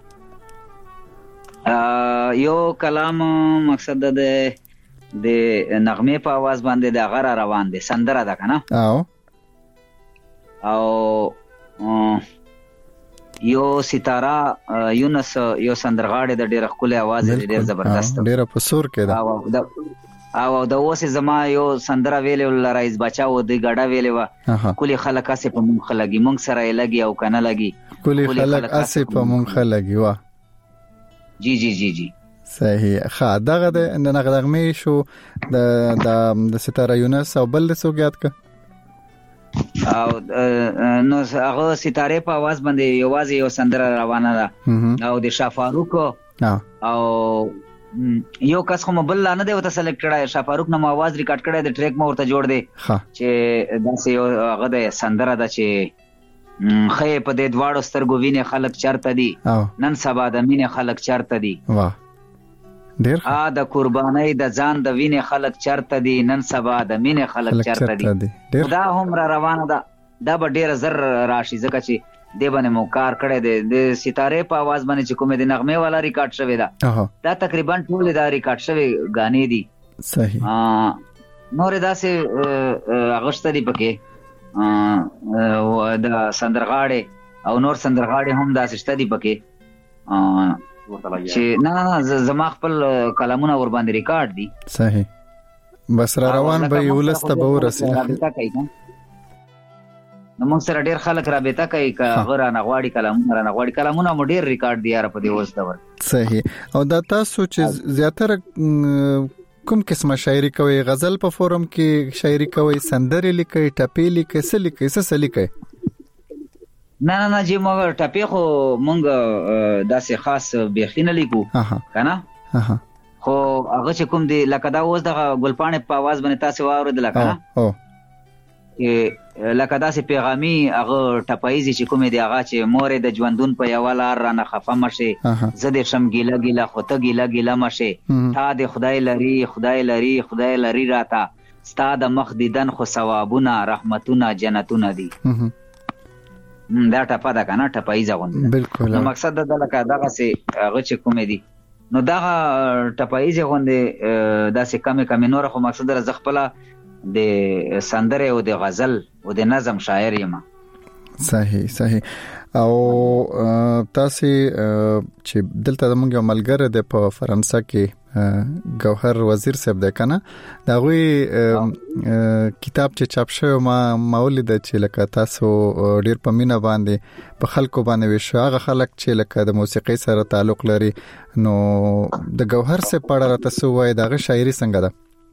کې یو کلام مقصد د د نغمه په आवाज باندې د غره روان دي سندره ده کنه. او او یو ستاره یونس یو سندرغاړي د ډېر خپل आवाज ډېر زبردست ډېر په سور کې ده. او د اوسه زما یو سندره ویلې لرایز بچاو د ګډا ویلې وا کلی خلک اسه په مونږ خلګي مونږ سره لګي او کنه لګي کلی خلک اسه په مونږ خلګي وا. جی جی جی جی صحیح. ښه دغه د نغدغمه شو د د ستاره یونس او بل څه یاد ک او نو هغه ستاره په आवाज باندې یوازې یو سندره روانه ده او د شافاروق او یو کس خو مبل نه دی وته سلیکټ کړای شافاروق نو आवाज ریکارډ کړای د ټریک مو ورته جوړ دی چې داسې یو هغه د سندره ده چې خې په دې دواړو سترګو ویني خلک چرته دي نن سبا د مینې خلک چرته دي. واه ډیر ا د قربانای د ځان د ویني خلک چرته دي نن سبا د مینې خلک چرته دي. دا هم را روانه ده دا به ډیر زر راشي ځکه چې دی باندې مو کار کړی دی د ستاره په आवाज باندې چې کومه د نغمه والا ریکارډ شوی دا دا تقریبا ټول دا ریکارډ شوی غانې دي. صحیح. ا نور داسې اغشتري پکې ا د سندرغاړي او نور سندرغاړي هم داسې شتدي پکې چې نه نه زما خپل کلامونه ور باندې ریکارډ دي. صحیح. بس را روان به ولسته به ورسېږي نو موږ سره ډیر خلک رابطه کوي که غره نغواړي کلامونه نغواړي کلامونه مو ډیر ریکارډ دی یاره په دې وسته ور. صحیح. او دا تاسو چې زیاتره کوم قسمه شاعري کوي غزل په فورم کې شاعري کوي سندري لیکي ټپي لیکي څه لیکي څه لیکي؟ نه نه نه چې موږ ټپي خو موږ داسې خاص بيخینه لیکو کنه خو هغه چې کوم دی لکه دا اوس د ګلپانې په आवाज باندې تاسو واورېدل کنه او چې لکه داسې پیغامي هغه ټپایزي چې کومې دی هغه چې مورې د ژوندون په یو لار رانه خفه مشه زه د شم ګیله ګیله خو ته ګیله ګیله مشه تا د خدای لري خدای لري خدای لري راته ستا د مخ دیدن خو ثوابونه رحمتونه جنتونه دي. دا ټپه ده کنه ټپایزه غونډه. بالکل. نو مقصد دا لکه دغه سي هغه چې کومې دي نو دا ټپایزه غونډه داسې کمې کمې نور خو مقصد را زغپله د سندره او د غزل او د نظم شاعر یم. صحیح صحیح. او تاسو چې دلته موږ ملګری د په فرانسه کې ګوهر وزیر صاحب د کنه دا غوي کتاب چې چاپ شوی ما مولید چې لکه تاسو ډیر په مینا باندې په خلکو باندې وشو هغه خلک چې لکه د موسیقي سره تعلق لري نو د ګوهر صاحب په اړه تاسو وایي دا شاعري څنګه ده؟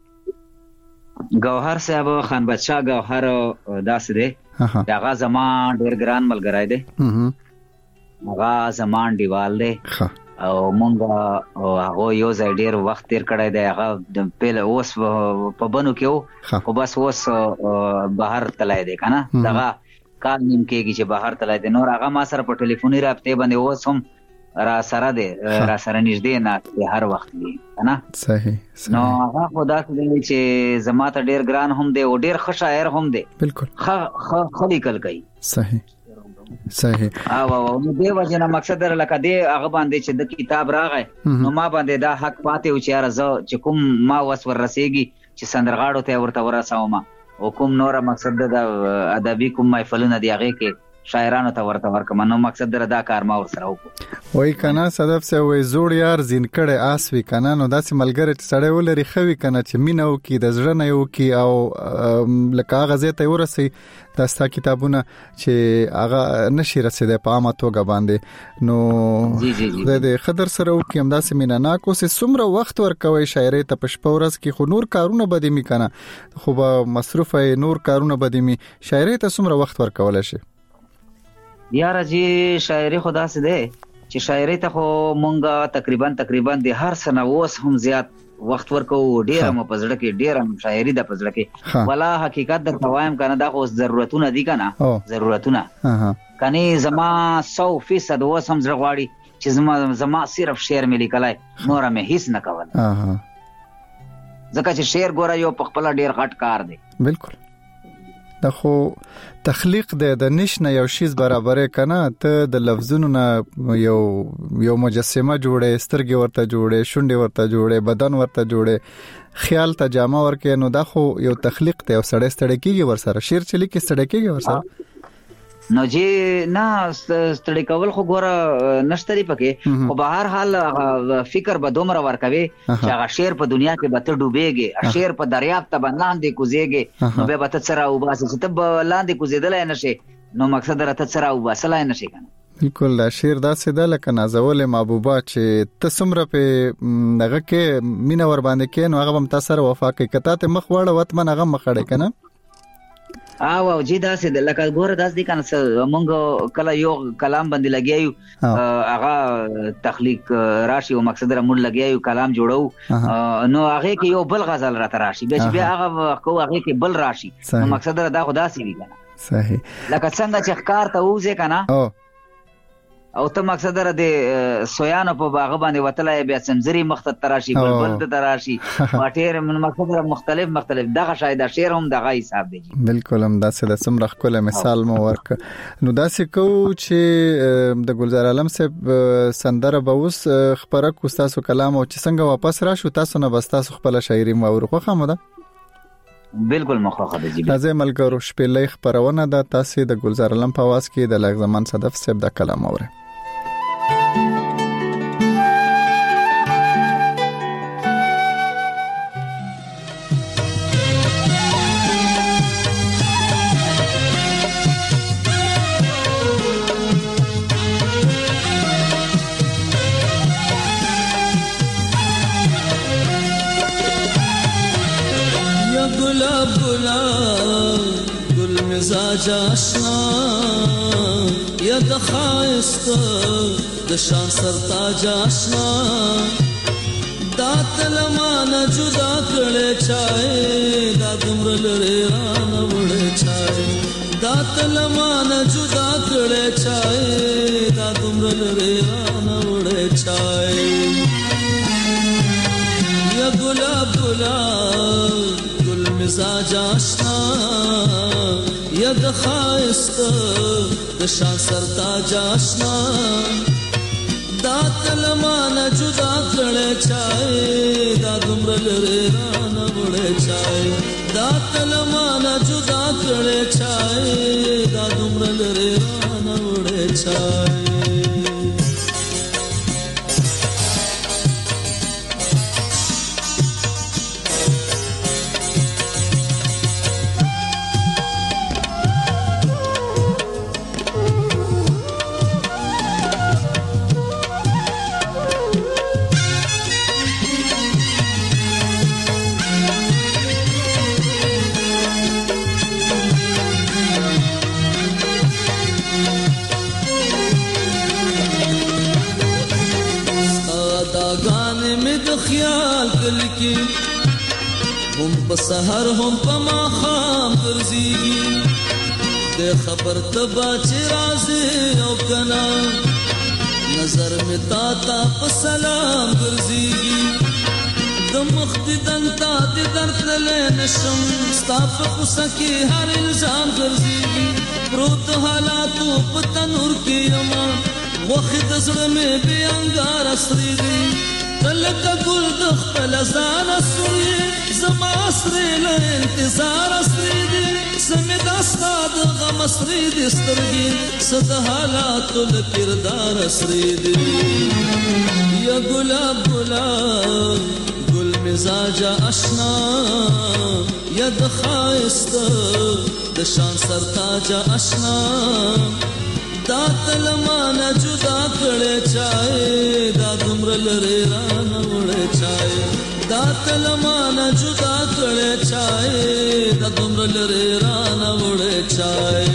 ګوهر صاحب خان بادشاہ ګوهر داسې دی هغه زمان ډیر ګران ملګری دی هغه زمان دیوال دی او مونږ هغه یو ځای ډیر وخت تیر کړی دی هغه د پیل اوس په بنو کې او بس اوس بهر تلای دی کنه دغه کال نیم کېږي چې بهر تلای دی نور هغه ما سره په ټلیفوني رابطه باندې اوس هم را سره دی را سره نږدې نه هر وخت دی کنه. صحیح. نو هغه خدا دې چې زما ته ډیر ګران هم دی او ډیر ښه شاعر هم دی. بالکل. خ خ خلی کل کوي. صحیح. صحیح. او او نو دی وجنه مقصد لکه دی هغه باندې چې د کتاب راغی نو ما باندې دا حق پاتې و چې راز چې کوم ما وس ور رسیږي چې سندرغاړو ته ورته ورساوم او کوم نور مقصد د ادبي کوم محفلونه دی هغه کې شاعرانو ته ورته ورکم نو مقصد در دا کار ما ور سره وکړ. وای کنه صدف سه وای زوړ یار زین کړه آس وی کنه نو داسې ملګری چې سړی ولري خوي کنه چې مينو کې د زړه نه یو کې او لکه غزه ته ورسي داستا کتابونه چې هغه نشي رسیدای په عامه توګه باندې نو جی جی جی د خضر سره وکي هم داسې مینا نا کو سه سمره وخت ورکوي شاعري ته پښپورس کې خو نور کارونه بده می کنه خو به مصروفه نور کارونه بده می شاعري ته سمره وخت ورکول شي. یاره جی شاعري خدا سي ده چې شاعري ته خو مونږه تقریبا تقریبا د هر سنه اوس هم زیات وخت ورکو ډیر م پزړه کې ډیر م شاعري د پزړه کې ولا حقیقت در قوایم کنه دا خو ضرورتونه دي کنه ضرورتونه کني زما سو فیصد اوس هم زړه غواړي چې زما زما صرف شعر ملي کلای نور مې هیڅ نه کول ځکه چې شعر ګوره یو په خپل ډیر غټ کار دی. بالکل دا خو تخلیق د د نشنه یو شیز برابرې کنه ته د لفظونو نه یو یو مجسمه جوړې سترګې ورته جوړې شونډې ورته جوړې بدن ورته جوړې خیال ته جامه ورکې نو دا خو یو تخلیق ته یو سړی ستړی کیږي ورسره شعر چلی کې ستړی کیږي ورسره نو جی نه ستړی کول خو ګوره نشتري پکې خو به هر حال فکر به دومره ورکوي چې هغه شعر په دنیا کې به ته ډوبېږي شعر په دریاب ته باندې کوزيږي نو به به ته سره او باسي چې ته لاندې کوزیدلای نشي نو مقصد راته سره او باسلای نشي کنه. بالکل دا شعر دا سده لکه نازول محبوبه چې ته سمره په دغه کې مینا ور باندې کې نو هغه هم تاسو سره وفا کوي کته ته مخ وړه وتمن هغه مخړې کنه او او جی دا سه لکه ګوره داس دي کنه مونږ کله یو کلام باندې لګیایو هغه تخلیق راشي او مقصد را مونږ لګیایو کلام جوړو نو هغه کې یو بل غزل را تراشي به بیا هغه کو هغه کې بل راشي نو مقصد را دا خدا سي وی کنه صحیح لکه څنګه چې ښکار ته وځي کنه او ته مقصد را د سویانو په باغ باندې وتلای بیا سمزري مخته تراشي بلبل ته تراشي واټیر من مقصد را مختلف مختلف دغه شاید شعر هم دغه حساب دی. بالکل هم داسې د سمره کوله مثال مو ورک نو داسې کو چې د ګلزار عالم صاحب سندره به اوس خبره کو تاسو کلام او چې څنګه واپس راشو تاسو نه بس تاسو خپل شاعري مو ورخه مده بالکل مخه ده جی لازم ملګرو شپېلې خبرونه ده تاسو د ګلزار عالم په आवाज کې د لږ زمان صدف صاحب د کلام اوره مزاج آشنا یا د خایست د شان سرتاج آشنا دا تلمان جدا کړه چای دا دمر لري ران وړ چای دا تلمان جدا کړه چای دا دمر لري ران وړ چای یا ګلاب ګلاب ګل مزاج آشنا یا د خایست د شان سرتاج آشنا دا تلمان جدا کړه چای دا دمر لري ران وړ چای دا تلمان جدا کړه چای دا دمر لري ران وړ چای خیال کل کی هم په سحر هم په ماخام ګرځيږي د خبر تبا چې راځي او کنا نظر می تا تا په سلام ګرځيږي د مخ دې دنګ تا دې درتللی نشم ستا په کوڅه کې هر الزام ګرځېږي پروت حالاتو په تنور کې یمه غوښې د زړه مې بې انګاره سرېږي ته لکه ګل د خپل ځانه سورې زما سرې له انتظاره سرېږي څه مې دا ستا د غم سرې دې سترګې څه د حالاتو له کرداره سرېږي یا ګلاب ګلاب ګل مزاجه اشنا یا د ښایسته د شان سرتاجه اشنا دا تلمانه جدا کړې چای دا دومره لرې رانه وړې چای دا تلمانه جدا کړې چای دا دومره لرې رانه وړې چای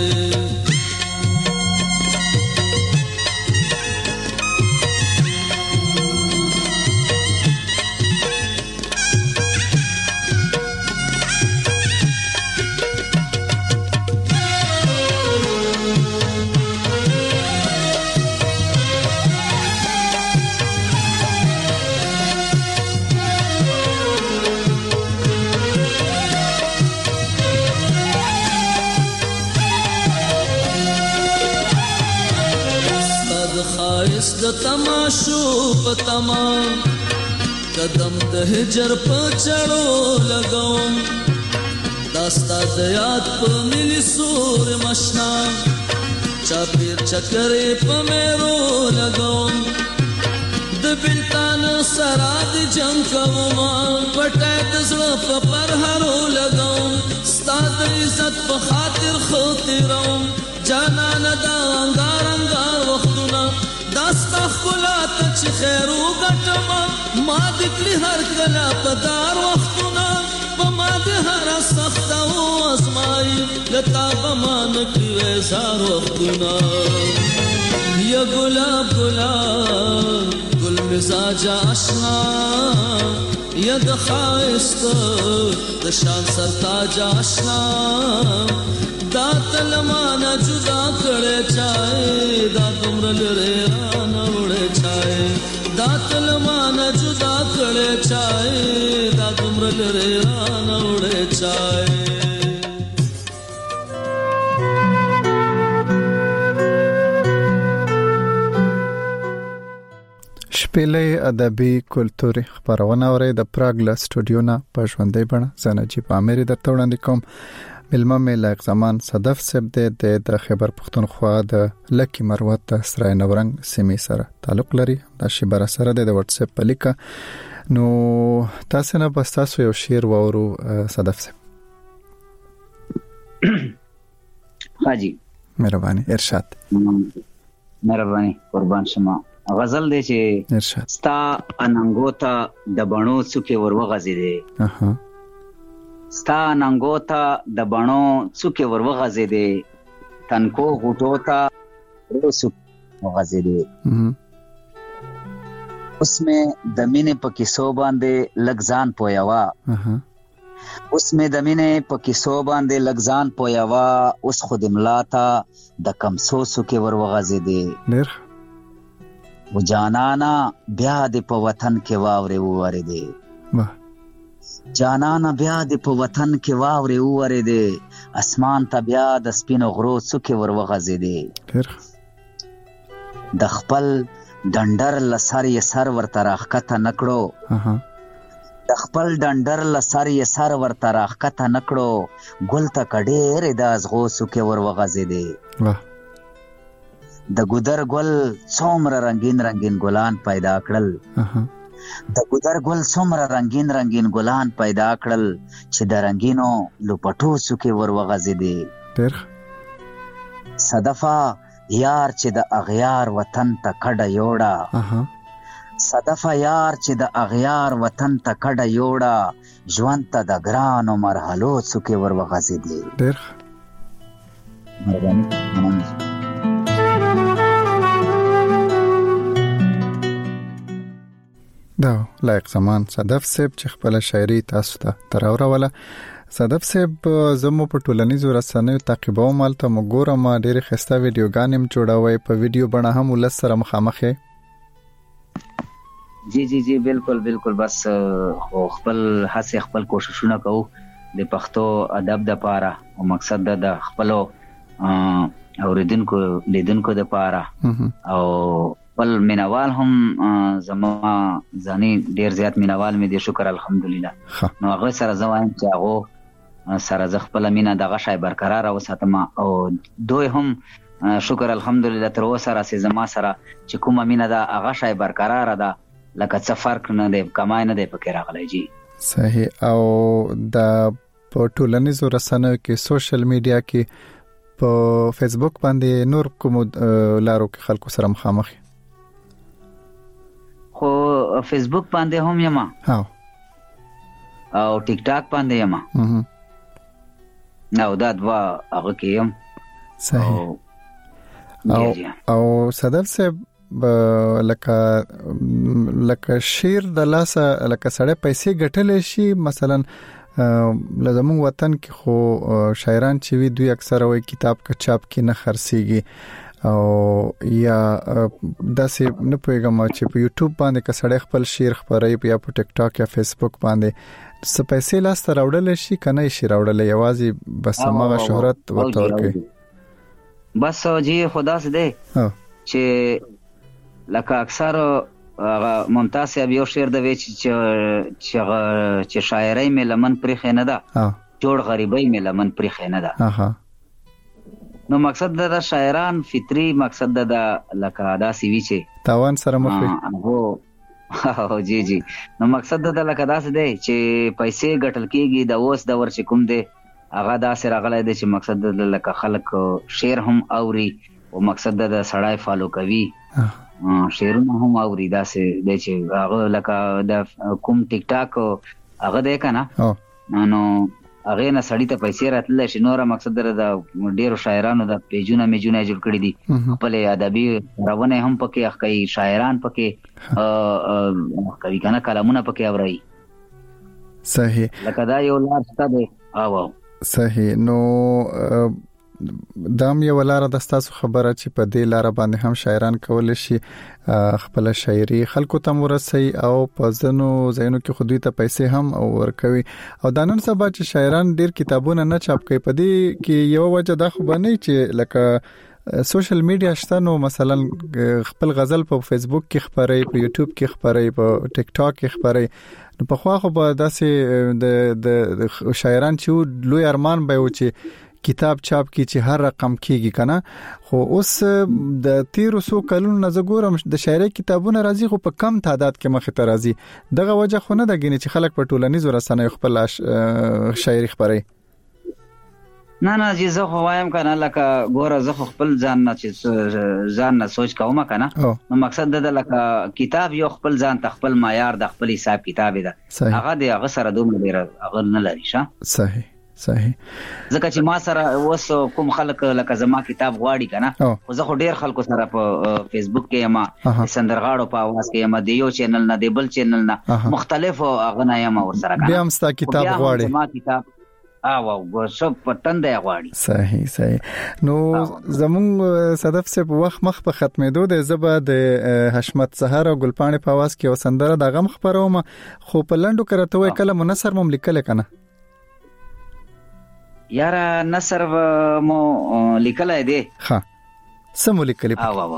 د تماشو پتما قدم د هجر په چړو لګوم داستا د یاد په ملي سور مشنا چاپیر چکرې په مېرو لګوم د بلتان سرا د جنگ کوم پټه د زړه په پرهرو لګوم ستا د عزت په خاطر خاطروم جانان دا انګار انګار وختونه داستا خلات چې خیر وګټم ما دکلی هر کلا پدار وختونه په ما د هر سخت او ازمای لتا بمان کړي زار وختونه یا ګلاب ګلاب ګل مزاج آشنا یا د ښایسته د شان سرتاج آشنا دا تلمانه جدا کړې چای دا دومره لرې رانه وړې چای دا تلمانه جدا کړې چای دا دومره لرې رانه وړې چای شپېلې ادبي کلتوري خبرونه اوري د پراګ له سټوډیو نه په ژوندۍ بڼه زنجي په امریکا درته وړاندې کوم ملما مې لږ زمان صدف سب د خیبر پختونخوا د لکی مروت سرای نورنګ سیمې سره تعلق لري د شبر سره د واتس اپ په لیکه نو تاسو نه بس تاسو یو شعر وورو صدف سب حاجی مهرباني ارشاد مهرباني قربان شما غزل دی چې ارشاد ستا اننګوتا د بڼو څوکې وروغځي دي اها ستا اننګوتا د بڼو څوکې وروغځي دي تنکو غټوتا روسو وغځي دي اوس مې د مینې په کیسو باندې لګزان پویوا اها اوس مې د مینې په کیسو باندې لګزان پویوا اوس خود ملاتا د کمسو څوکې وروغځي دي ډېر و جانانا بیا د په وطن کې واورې وورې دي واه جانانا بیا د په وطن کې واورې وورې دي اسمان ته بیا د سپینو غرو څوکې وروغځي دي ډېر د خپل ډنډر لسر یې سر ورته راښکته نکړو اها د خپل ډنډر لسر یې سر ورته راښکته نکړو ګل ته کډېرې د ازغو څوکې وروغځي دي واه د ګودر ګل څومره رنگین رنگین ګلان پیدا کړل اها د ګودر ګل څومره رنگین رنگین ګلان پیدا کړل چې د رنگینو لپټو څوکې وروغځي دي ډېر صدفه یار چې د اغیار وطن ته کډه یوړه اها صدفه یار چې د اغیار وطن ته کډه یوړه ژوند ته د ګرانو مرحلو څوکې وروغځي دي ډېر مهرباني دا لایق زمان صدف سیب چې خپل شاعري تاسو ته تراوروله صدف سیب زمو په ټولنیزو رسنیو تعقیبو مالته مګوره ما ډېر خسته ویډیوګانې جوړوي په ویډیو بڼه هم ولس سره مخامخ جی جی جی بالکل بالکل بس خپل هڅه خپل کوششونه کوو د پښتو ادب د پاره او مقصد د خپل اوریدونکو لیدونکو د پاره او بل مینوال هم زما ځاني ډیر زیات مینوال مې دي شکر الحمدلله نو هغه سره زوایم چې هغه سره ز خپل مینا دغه شای برقرار او ساتم او دوی هم شکر الحمدلله تر اوسه را سي زما سره چې کومه مینا دا هغه شای برقرار ده لکه څه فرق نه دی کمای نه دی پکې راغلی جی صحیح او د په ټولنیزو رسنیو کې سوشل میډیا کې په فیسبوک باندې نور کوم لارو کې خلکو سره مخامخ خو فیسبوک باندې هم یم ها او ټیک ټاک باندې یم نو دا دوا هغه کې یم صحیح او او صدف صاحب لکه لکه شیر د لاسه لکه سړی پیسې ګټلې شي مثلا لزمون وطن کې خو شاعران چې وی دوی اکثر وای کتاب کا چاپ کې نه خرسيږي او یا داسې نه پوهیږم چې په یوټیوب باندې که سړی خپل شعر خبري یا په ټیک ټاک یا فیسبوک باندې څه پیسې لاس ته راوړل شي کنه شي راوړل یوازې بس هغه شهرت ورته ورکي بس جی خدا سي دے چې لکه اکثر ممتاز صاحب یو شعر د وچ چې چې شاعرۍ مې لمن پرې خنه ده جوړ غریبۍ مې لمن پرې خنه ده نو مقصد د شاعران فطری مقصد د لکه داسي وی چې تاوان سره مخ هو جی جی نو مقصد د لکه داسې دی چې پیسې ګټل کېږي د اوس د ور چې کوم دی هغه داسې راغلی دی چې مقصد د لکه خلک شعر هم اوري او مقصد د سړای فالو کوي شعرونه هم اوري داسې دی چې هغه لکه د کوم ټیک ټاک هغه دی کنه نو هغه نه سړی ته پیسې راتلل شي نور مقصد د ډیرو شاعرانو د پیجونه میجونه جوړ کړی دي خپل ادبي روونه هم پکې اخکې شاعران پکې کوي کنه کلامونه پکې اوري صحیح لکه دا یو لار ست دی او صحیح نو دام یو لار د تاسو خبره چې په دې لار باندې هم شاعران کول شي خپل شاعري خلکو ته ورسي او په ځنو زینو کې خودي ته پیسې هم ورکوي او د نن سبا چې شاعران ډیر کتابونه نه چاپ کوي په دې کې یو وجه دا خو باندې چې لکه سوشل میډیا شته نو مثلا خپل غزل په فیسبوک کې خبري په یوټیوب کې خبري په ټیک ټاک کې خبري نو په خو خو به داسې د د شاعران چې لوی ارمان به و چې کتاب چاپ کی چې هر رقم کیږي کنه خو اوس د تیرو سو کلونو نه زګورم د شاعري کتابونه راځي خو په کم تعداد کې مخ ته راځي دغه وجه خو نه دګنی چې خلک په ټولنیزو رسنیو خپل شاعري خبري نه نه چې زه خو وایم کنه لکه ګوره زه خپل ځان نه چې ځان نه سوچ کوم کنه نو مقصد د لکه کتاب یو خپل ځان ته خپل معیار د خپل حساب کتاب دی هغه دی هغه سره دومره ډیر هغه نه لري ښه صحیح صحیح ځکه چې ما سره اوس کوم خلک لکه زما کتاب غواړي کنه خو زه خو ډیر خلکو سره په فیسبوک کې ما سندرغاړو په आवाज کې ما د یو چینل نه د بل چینل نه مختلف غنا یم ور سره کنه بیا هم ستا کتاب غواړي ما کتاب او او شپ پټند غواړي صحیح صحیح نو زمون صدف سے په وخت مخ په ختمېدو د زبا د حشمت سحر او ګلپانې په आवाज کې وسندره د غم خبروم خو په لندو کرته وای کله منصر مم لیکل کنه یاره نصر مو لیکلای دی ها سمو لیکلی او او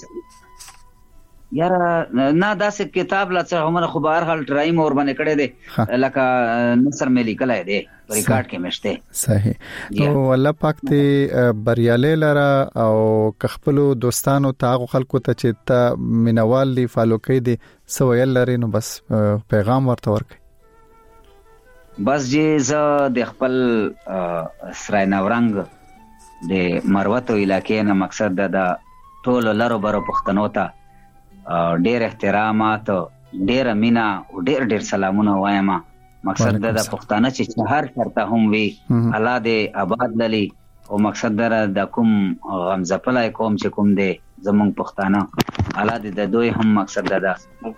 یاره نه داسې کتاب لا څه همره خو بهر حال ټرای مور باندې کړی دی لکه نصر مې لیکلای دی ریکارډ کې مشته صحیح نو الله پاک ته بریاله لرا او خپل دوستانو تاغو خلکو ته چې تا مینوال دی فالو کوي دی سویل لري نو بس پیغام ورته ورکړي بس جې زه د خپل سرای نورنګ د مروتو علاقې نه مقصد د ټول لارو برو پښتنو ته ډېر احترامات ډېر مینا او ډېر ډېر سلامونه وایم مقصد د پښتانه چې هر چرته هم وي الله دې آباد للی او مقصد د کوم غمزپلای کوم چې کوم دی زمونږ پښتانه الله دې د دوی هم مقصد ده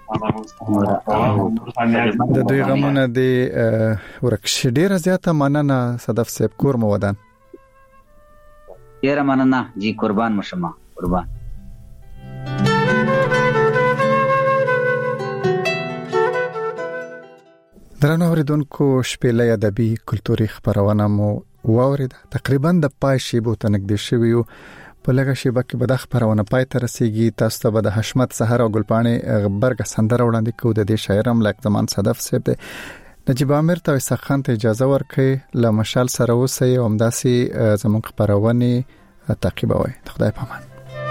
د دوی غمونه دی ورکش ډیره زیاته مننه صدف صاحب کور مو ودان ډیره مننه جی قربان مشما قربان درنو اوریدونکو شپېلې ادبي کلتوري خبرونه مو واوریده. تقریبا د پای شیبو ته نږدې شویو. په لږه شیبه کې به د خبرونه پای ته رسیږي. تاسو ته به د حشمت سحر او ګلپاڼې غبرګ سندره وړاندې کوو. د دې شاعر هم لکه زمان صدف صاحب دی. نجیب امیر ته اسخان ته اجازه ورکړي ل مشال سره اوسئ او همداسي زموږ خبرونه تعقیبوي. خدای پامان.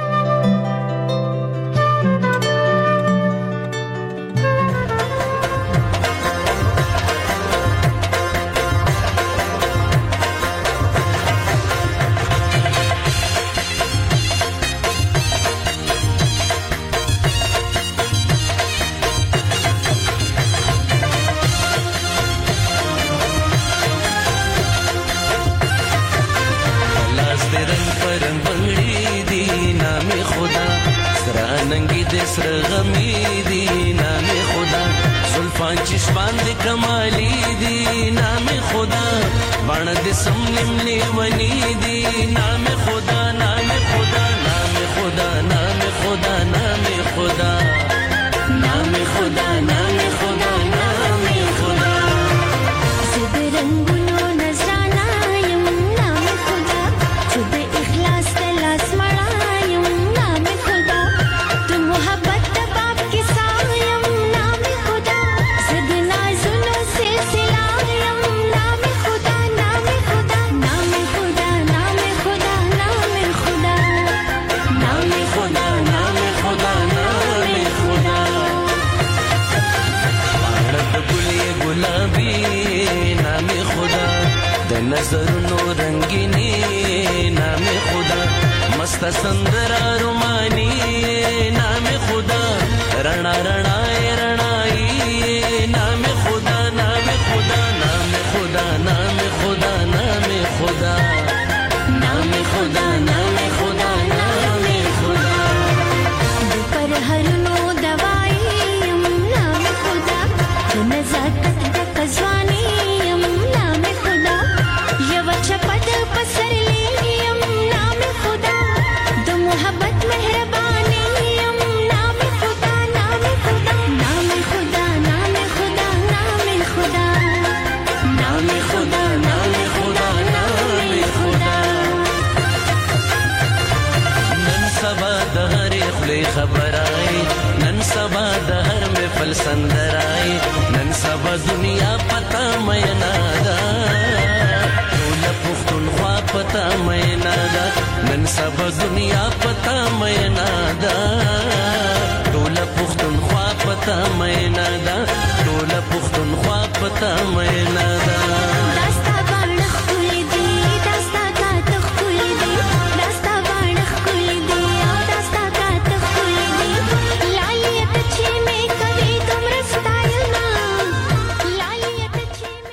سر غمی دی نام خدا زلفان چشمان دی کمالی دی نام خدا بان دی سملم لیونی دی نام خدا نام خدا نام خدا نام خدا نام خدا نام خدا نام خدا نام خدا زد رنگونو نظرانا یم نام خدا چود اخلاص تلاس مڑایم نام خدا تو محبت باپ کے سایم نام خدا زد نازنو سلسلایم نام خدا نام خدا نام خدا نام خدا نام خدا نام خدا نام خدا نام خدا بارد گلی گلابی نام خدا د نظر نو رنگینی نام خدا مست سندرا رومانی نام خدا رنا رنا رنائی نام خدا نام خدا نام خدا نام خدا نام خدا نام خدا نام خدا نام خدا دوپر ہر نو دوائی نام خدا نزاکت قزوانی نام خدا یو چپد پسر لیم نام خدا دو محبت مہربانی نام خدا نام خدا نام خدا نام خدا نام خدا نام خدا نام خدا نام خدا نن سبا دہر خلی خبر آئی نن سبا دہر میں فلسندر آئی نن سبا دنیا پتا مینا دا ټول پښتونخوا پتا مینا دا نن سبا دنیا پتا مینا دا ټول پښتونخوا پتا مینا دا ټول پښتونخوا پتا مینا دا